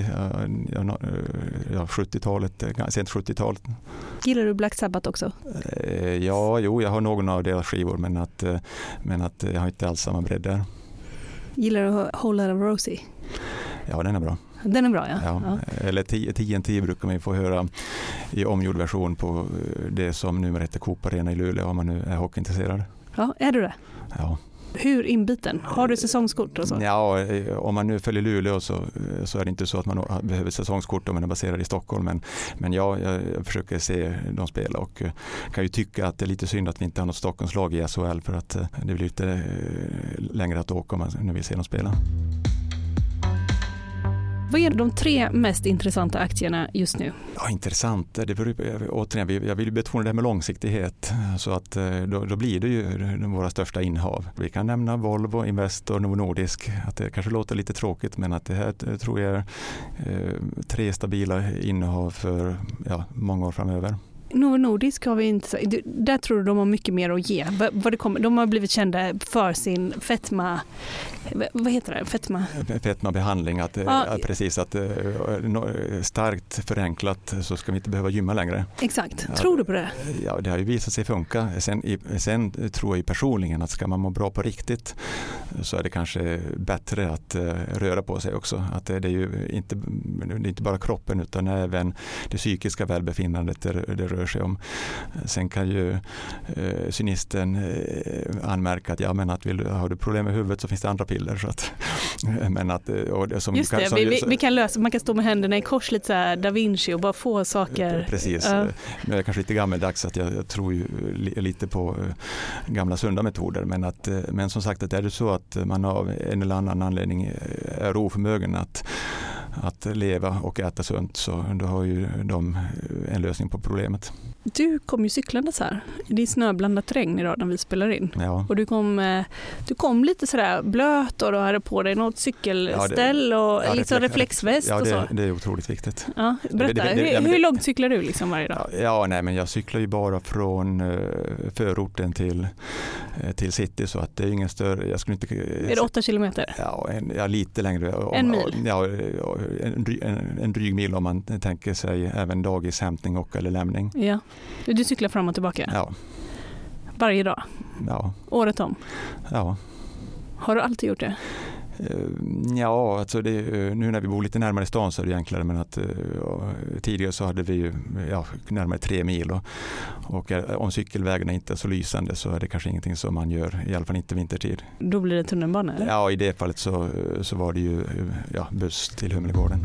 70-talet, sent 70-talet. Gillar du Black Sabbath också? Jag har någon av deras skivor men att jag har inte alls samma bredd där. Gillar du Whole Lotta Rosie? Ja, den är bra. Den är bra, ja. Eller TNT brukar man ju få höra i omgjord version på det som numera heter Coop Arena i Luleå om man nu är hockeyintresserad. Ja, är du det? Ja. Hur inbiten? Har du säsongskort och så? Ja, om man nu följer Luleå så är det inte så att man behöver säsongskort om man är baserad i Stockholm. Men jag försöker se dem spela och kan ju tycka att det är lite synd att vi inte har något Stockholmslag i SHL för att det blir lite längre att åka om man nu vill se dem spela. Vad är de 3 mest intressanta aktierna just nu? Ja, intressant. Det beror, återigen, jag vill betona det här med långsiktighet så att då blir det ju våra största innehav. Vi kan nämna Volvo, Investor, Novo Nordisk. Att det kanske låter lite tråkigt men att det här tror jag är 3 stabila innehav för många år framöver. Novo Nordisk har vi inte... Där tror du de har mycket mer att ge. De har blivit kända för sin fetma... Vad heter det? Fetmabehandling. Precis, att starkt förenklat så ska vi inte behöva gymma längre. Exakt. Tror du på det? Ja, det har ju visat sig funka. Sen tror jag ju personligen att ska man må bra på riktigt så är det kanske bättre att röra på sig också. Att det är ju inte bara kroppen utan även det psykiska välbefinnandet det rör sig om. Sen kan ju cynisten anmärka att har du problem med huvudet så finns det andra piller. Så att, men att, vi kan lösa, man kan stå med händerna i kors lite så här Da Vinci och bara få saker. Precis, men jag är kanske lite gammeldags att jag tror ju lite på gamla sunda metoder men som sagt att är det så att man av en eller annan anledning är oförmögen att leva och äta sunt så då har ju de en lösning på problemet. Du kom ju cyklandes här. Det är snöblandat regn idag när vi spelar in. Ja. Och du kom lite sådär blöt och du hade på dig något cykelställ och liksom reflexväst och så. Det är otroligt viktigt. Ja, berätta, hur långt cyklar du liksom varje dag? Men jag cyklar ju bara från förorten till city så att det är ingen större... Jag skulle inte, är det 8 kilometer? Ja, lite längre. En mil? Ja, en dryg mil om man tänker sig även dagishämtning och eller lämning. Ja. Du cyklar fram och tillbaka? Ja. Varje dag? Ja. Året om? Ja. Har du alltid gjort det? Ja, alltså nu när vi bor lite närmare stan så är det enklare men att tidigare så hade vi närmare 3 mil och om cykelvägarna inte är så lysande så är det kanske ingenting som man gör, i alla fall inte vintertid. Då blir det tunnelbana eller? Ja, i det fallet så var det ju buss till Humlegården.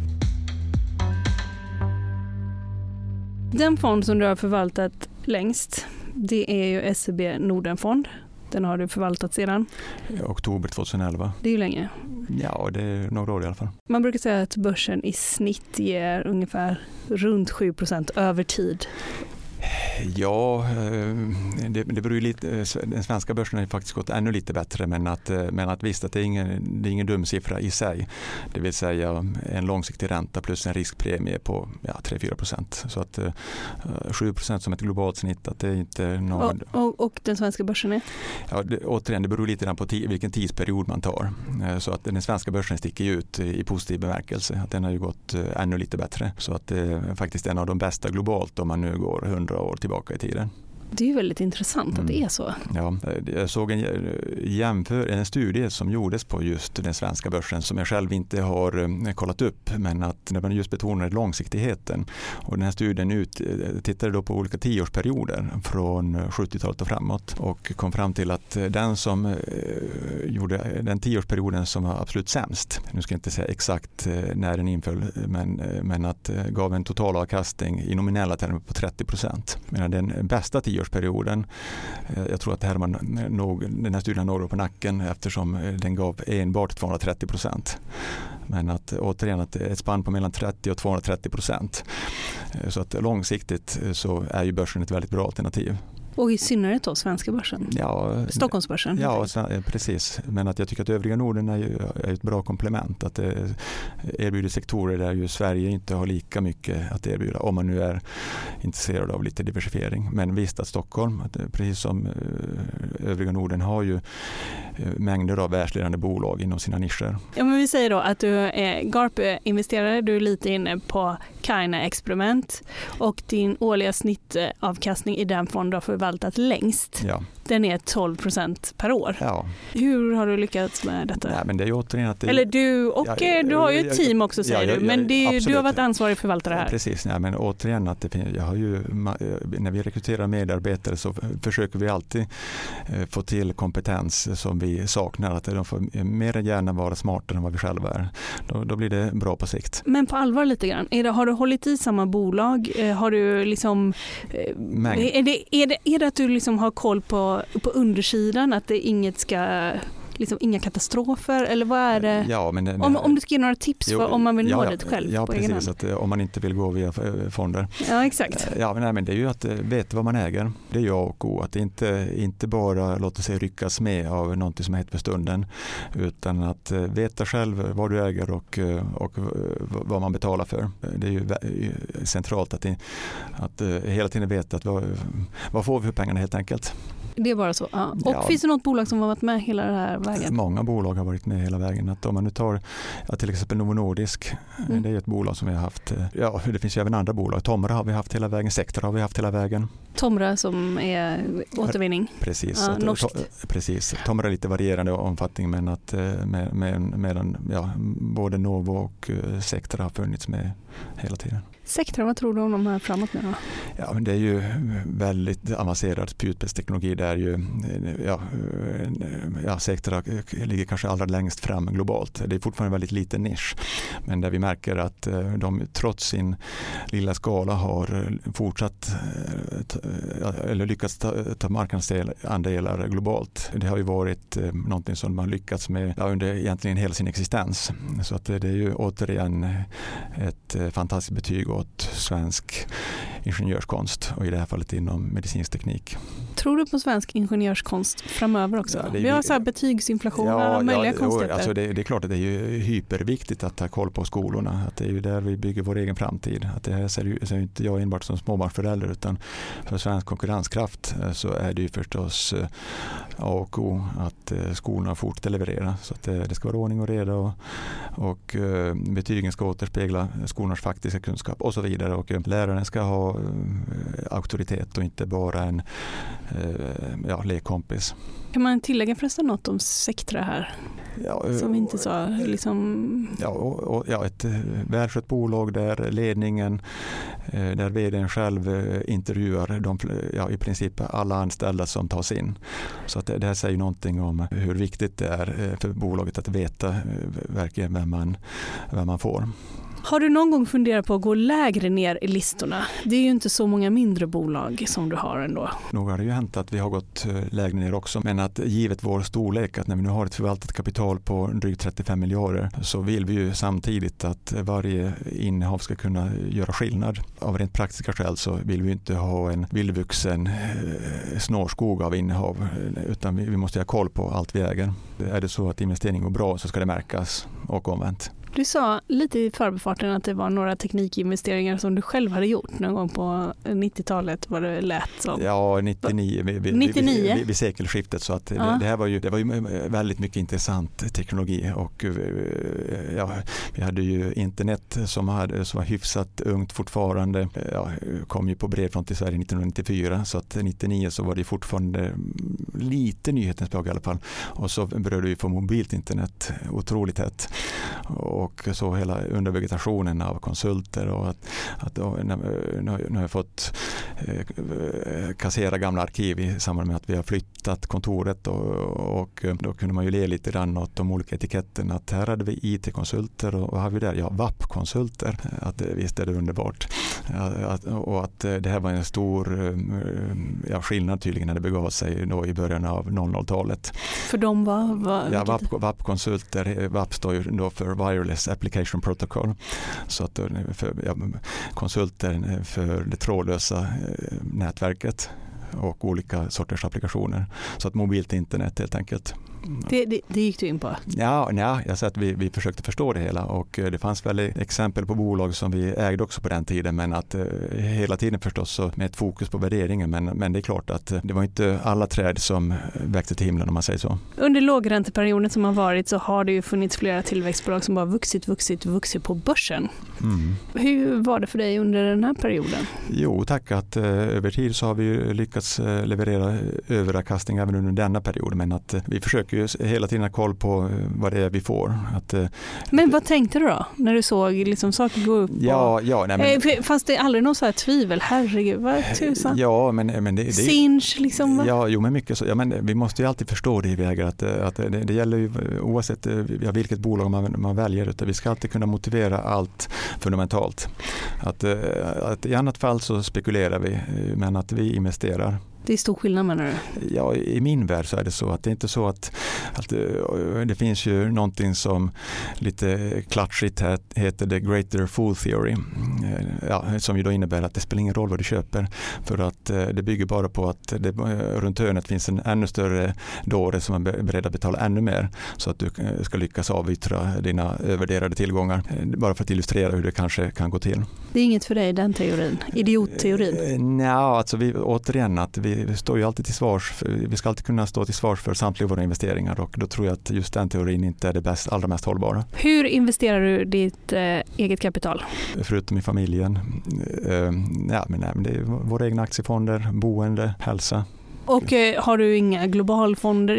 Den fond som du har förvaltat längst, det är ju SEB Nordenfond. Den har du förvaltat sedan? Oktober 2011. Det är ju länge. Ja, det är några år i alla fall. Man brukar säga att börsen i snitt ger ungefär runt 7% över tid. Ja, det beror ju lite. Den svenska börsen har ju faktiskt gått ännu lite bättre men att visst att det är ingen dum siffra i sig. Det vill säga en långsiktig ränta plus en riskpremie på 3-4%. Så att 7% som ett globalt snitt att det är inte någon... Och den svenska börsen är? Ja, återigen, det beror lite på vilken tidsperiod man tar. Så att den svenska börsen sticker ut i positiv bemärkelse. Att den har ju gått ännu lite bättre. Så att det är faktiskt en av de bästa globalt om man nu går 100 år tillbaka i tiden. Det är ju väldigt intressant att det är så. Ja, jag såg en studie som gjordes på just den svenska börsen som jag själv inte har kollat upp men att när man just betonade långsiktigheten och den här studien tittade då på olika 10-årsperioder från 70-talet och framåt och kom fram till att den som gjorde den 10-årsperioden som var absolut sämst, nu ska jag inte säga exakt när den inföll men att gav en totalavkastning i nominella termer på 30%. Medan den bästa 10-årsperioden, jag tror att den här studien når på nacken eftersom den gav enbart 230%. Men att återigen att ett spann på mellan 30 och 230%. Så att långsiktigt så är ju börsen ett väldigt bra alternativ. Och i synnerhet då svenska börsen? Ja, Stockholmsbörsen? Ja, precis. Men att jag tycker att övriga Norden är ett bra komplement. Att det erbjuder sektorer där ju Sverige inte har lika mycket att erbjuda, om man nu är intresserad av lite diversifiering. Men visst att Stockholm, precis som övriga Norden, har ju mängder av världsledande bolag inom sina nischer. Ja, men vi säger då att du är GARP-investerare, du är lite inne på Kaina-experiment och din årliga snittavkastning i den fond du har förvaltat längst. Ja. Den är 12% per år. Ja. Hur har du lyckats med detta? Ja, men det är ju återigen att Eller du och du har ju ett team också, säger du, men du har varit ansvarig förvaltare här. Precis, ja, men återigen att jag har ju, när vi rekryterar medarbetare så försöker vi alltid få till kompetens som vi saknar, att de får mer än gärna vara smartare än vad vi själva är. Då blir det bra på sikt. Men på allvar lite grann, har du hållit i samma bolag? Har du liksom, är det att du liksom har koll på undersidan, att det inget ska, liksom inga katastrofer, eller vad är det? Ja, men om du ska ge några tips för om man vill nå det själv. Ja, på egen precis, att om man inte vill gå via fonder. Ja, exakt. Ja, men det är ju att veta vad man äger. Det är jag och O. Att inte bara låta sig ryckas med av någonting som är hett för stunden, utan att veta själv vad du äger och vad man betalar för. Det är ju centralt att hela tiden veta att vad får vi för pengarna helt enkelt. Det är bara så. Ja. Och finns det något bolag som har varit med hela den här vägen? Många bolag har varit med hela vägen. Att om man nu tar till exempel Novo Nordisk, det är ett bolag som vi har haft. Ja, det finns ju även andra bolag. Tomra har vi haft hela vägen, Sectra har vi haft hela vägen. Tomra som är återvinning? Precis. Ja, norskt. Precis. Tomra är lite varierande omfattning, men att medan både Novo och Sectra har funnits med hela tiden. Sectra, vad tror du om de här framåt nu då? Ja, men det är ju väldigt avancerad spjutspetsteknologi där ju Sectra ligger kanske allra längst fram globalt. Det är fortfarande en väldigt liten nisch, men där vi märker att de trots sin lilla skala har fortsatt eller lyckats ta marknadsandelar globalt. Det har ju varit någonting som man lyckats med under egentligen hela sin existens. Så att det är ju återigen ett fantastiskt betyg åt svensk ingenjörskonst, och i det här fallet inom medicinsk teknik. Tror du på svensk ingenjörskonst framöver också? Vi har så här betygsinflation och alla möjliga konstigheter. Alltså det är klart att det är ju hyperviktigt att ha koll på skolorna. Att det är ju där vi bygger vår egen framtid. Att det här ser ju inte jag enbart som småbarnsförälder, utan för svensk konkurrenskraft så är det ju förstås A och O att skolorna fortsätter leverera. Så att det ska vara ordning och reda och betygen ska återspegla skolornas faktiska kunskap och så vidare. Och läraren ska ha auktoritet och inte bara en lekkompis. Kan man tillägga förresten något om Sectra här? Som inte sa liksom... ett välskött bolag där ledningen, där vdn själv intervjuar i princip alla anställda som tas in. Så att det här säger någonting om hur viktigt det är för bolaget att veta verkligen vem man får. Har du någon gång funderat på att gå lägre ner i listorna? Det är ju inte så många mindre bolag som du har ändå. Nog har det ju hänt att vi har gått lägre ner också. Men att givet vår storlek, att när vi nu har ett förvaltat kapital på drygt 35 miljarder, så vill vi ju samtidigt att varje innehav ska kunna göra skillnad. Av rent praktiska skäl så vill vi inte ha en vildvuxen snårskog av innehav, utan vi måste ha koll på allt vi äger. Är det så att investering går bra så ska det märkas, och omvänt. Du sa lite i förbifarten att det var några teknikinvesteringar som du själv hade gjort någon gång på 90-talet, vad det lät som. Ja, 99. 99? Vid sekelskiftet. Så att det här var ju väldigt mycket intressant teknologi, och vi hade ju internet som var hyfsat ungt fortfarande. Kom ju på brevfront till Sverige 1994, så att 99 så var det fortfarande lite nyhetens språk i alla fall. Och så började vi få mobilt internet otroligt tätt. Och så hela undervegetationen av konsulter, och nu har jag fått kassera gamla arkiv i samband med att vi har flyttat kontoret, och då kunde man ju le lite grann åt de olika etiketterna, att här hade vi IT-konsulter och vad har vi där? Ja, VAP-konsulter. Att visst är det underbart. Och att det här var en stor skillnad tydligen när det begav sig då i början av 00-talet. För de var? VAP-konsulter, VAP står ju då för Wireless Application Protocol. Så att konsulter för det trådlösa nätverket. och olika sorters applikationer. Så att mobilt internet helt enkelt. Det gick du in på? Ja, jag sa att vi försökte förstå det hela och det fanns väl exempel på bolag som vi ägde också på den tiden, men att hela tiden förstås så med ett fokus på värderingen, men det är klart att det var inte alla träd som växte till himlen om man säger så. Under lågränteperioden som har varit så har det ju funnits flera tillväxtbolag som bara vuxit på börsen. Mm. Hur var det för dig under den här perioden? Jo, tack att över tid så har vi lyckats leverera överavkastning även under denna period, men att vi försöker ju hela tiden ha koll på vad det är vi får. Men vad tänkte du då när du såg liksom saker gå upp? Fanns det aldrig någon så här tvivel? Herregud, vad tusan? Ja, men det Sinch liksom? Ja, men mycket så. Ja, men vi måste ju alltid förstå det i vägar att det gäller ju oavsett vilket bolag man väljer, utan vi ska alltid kunna motivera allt fundamentalt. Att i annat fall så spekulerar vi, men att vi investerar. Det är stor skillnad, menar du? Ja, i min värld så är det så att det är inte så att det finns ju någonting som lite klatschigt heter the greater fool theory. Ja, som ju då innebär att det spelar ingen roll vad du köper, för att det bygger bara på att det runt hörnet finns en ännu större dåre som är beredd att betala ännu mer så att du ska lyckas avyttra dina övervärderade tillgångar. Bara för att illustrera hur det kanske kan gå till. Det är inget för dig, den teorin? Idiotteorin? Ja, alltså återigen att vi står ju alltid till svars. Vi ska alltid kunna stå till svars för samtliga våra investeringar, och då tror jag att just den teorin inte är det allra mest hållbara. Hur investerar du ditt eget kapital? Förutom i familjen. Men det är våra egna aktiefonder, boende, hälsa. Och har du inga globalfonder?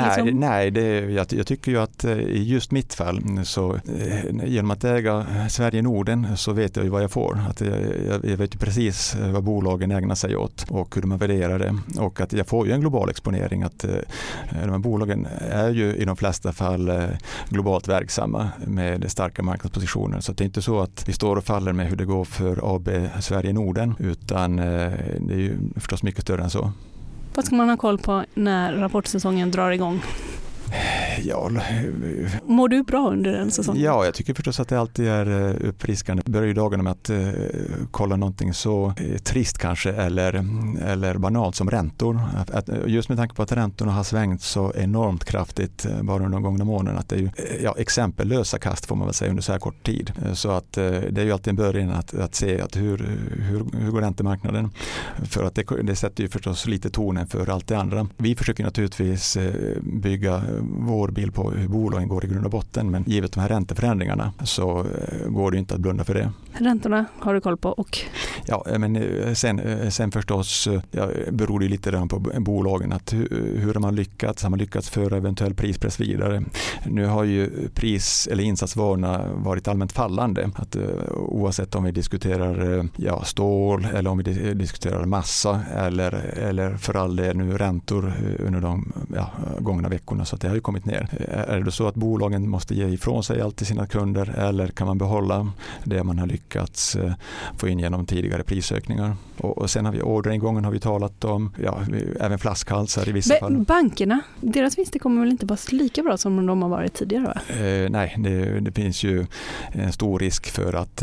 Jag tycker ju att i just mitt fall så genom att äga Sverige Norden så vet jag ju vad jag får. Att jag vet ju precis vad bolagen ägnar sig åt och hur de värderar det. Och att jag får ju en global exponering. Att de här bolagen är ju i de flesta fall globalt verksamma med starka marknadspositioner. Så det är inte så att vi står och faller med hur det går för AB Sverige Norden, utan det är ju förstås mycket större än så. Vad ska man ha koll på när rapportsäsongen drar igång? Ja. Mår du bra under den säsongen? Ja, jag tycker förstås att det alltid är uppfriskande. Jag börjar ju dagarna med att kolla någonting så trist kanske eller banalt som räntor. Just med tanke på att räntorna har svängt så enormt kraftigt bara under de gångna månaderna. Att det är ju exempellösa kast får man väl säga under så här kort tid. Så att det är ju alltid en början att se att hur går räntemarknaden. För att det sätter ju förstås lite tonen för allt det andra. Vi försöker naturligtvis bygga vår bild på hur bolagen går i grund och botten, men givet de här ränteförändringarna så går det inte att blunda för det. Räntorna har du koll på och? Ja, men sen förstås beror det lite på bolagen att hur har man lyckats föra eventuell prispress vidare. Nu har ju pris- eller insatsvarorna varit allmänt fallande. Att, oavsett om vi diskuterar stål eller om vi diskuterar massa eller för all del nu räntor under de gångna veckorna, så att det har ju kommit ner. Är det så att bolagen måste ge ifrån sig allt till sina kunder, eller kan man behålla det man har lyckats få in genom tidigare prisökningar? Och sen har vi orderingången har vi talat om, även flaskhalsar i vissa fall. Bankerna, deras vinster kommer väl inte vara lika bra som de har varit tidigare, va? Nej, det finns ju en stor risk för att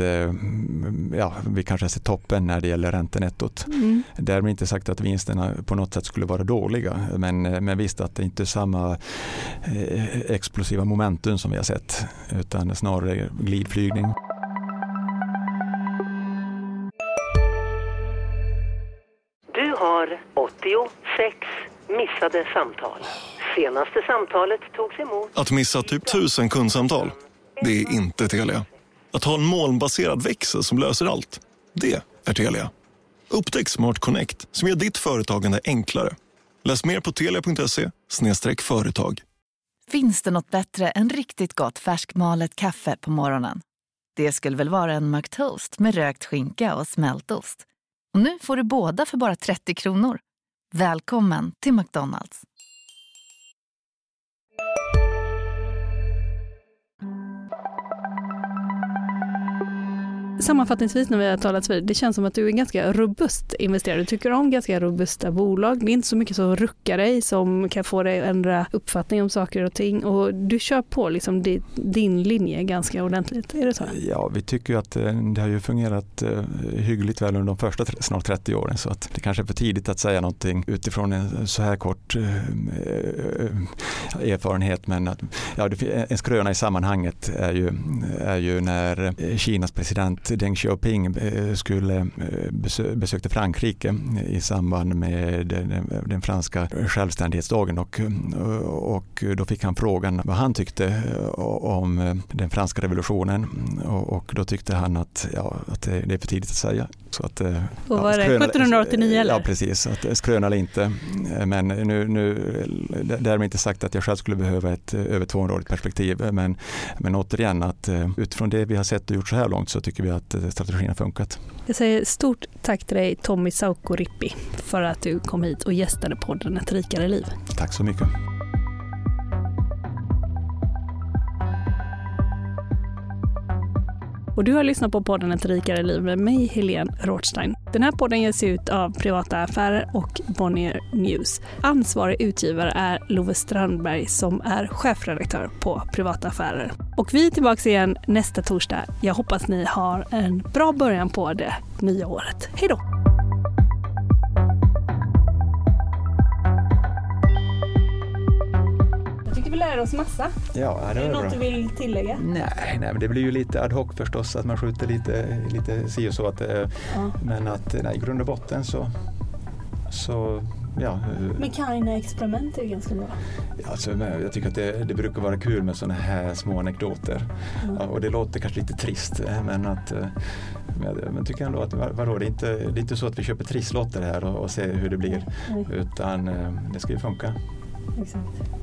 vi kanske ser toppen när det gäller räntenettot. Därmed inte sagt att vinsterna på något sätt skulle vara dåliga, men visst att det inte är samma explosiva momentum som vi har sett, utan snarare glidflygning. Du har 86 missade samtal. Senaste samtalet togs emot. Att missa typ 1000 kundsamtal, det är inte Telia. Att ha en molnbaserad växel som löser allt, det är Telia. Upptäck Smart Connect som gör ditt företagande enklare. Läs mer på telia.se/företag. Finns det något bättre än riktigt gott färskmalet kaffe på morgonen? Det skulle väl vara en McToast med rökt skinka och smältost. Och nu får du båda för bara 30 kronor. Välkommen till McDonald's. Sammanfattningsvis när vi har talat vid, det känns som att du är en ganska robust investerare. Du tycker om ganska robusta bolag. Det är inte så mycket som ruckar dig, som kan få dig att ändra uppfattning om saker och ting. Och du kör på liksom din linje ganska ordentligt. Är det så? Ja, vi tycker ju att det har ju fungerat hyggligt väl under de första snart 30 åren. Så att det kanske är för tidigt att säga någonting utifrån en så här kort erfarenhet. Men att, ja, en skröna i sammanhanget är ju när Kinas president Deng Xiaoping besökte Frankrike i samband med den franska självständighetsdagen och då fick han frågan vad han tyckte om den franska revolutionen och då tyckte han att det är för tidigt att säga. Så att, och var det 1789 eller? Ja, precis. Att skröna eller inte. Men nu därmed inte sagt att jag själv skulle behöva ett över 200-årigt perspektiv. Men återigen att utifrån det vi har sett och gjort så här långt så tycker vi att strategin har funkat. Jag säger stort tack till dig Tommi Saukko-Rippi för att du kom hit och gästade podden Ett rikare liv. Tack så mycket. Och du har lyssnat på podden Ett rikare liv med mig, Helene Rothstein. Den här podden ges ut av Privata Affärer och Bonnier News. Ansvarig utgivare är Love Strandberg som är chefredaktör på Privata Affärer. Och vi är tillbaka igen nästa torsdag. Jag hoppas ni har en bra början på det nya året. Hej då! Vi lär oss massa. Ja, det är det bra. Något du vill tillägga? Nej, men det blir ju lite ad hoc förstås att man skjuter lite si och så. Att, men att i grund och botten så ja. Men Kaina experiment är ganska bra. Alltså, jag tycker att det brukar vara kul med såna här små anekdoter. Ja, och det låter kanske lite trist, men tycker ändå att det är inte så att vi köper trisslotter här och ser hur det blir. Utan det ska ju funka. Exakt.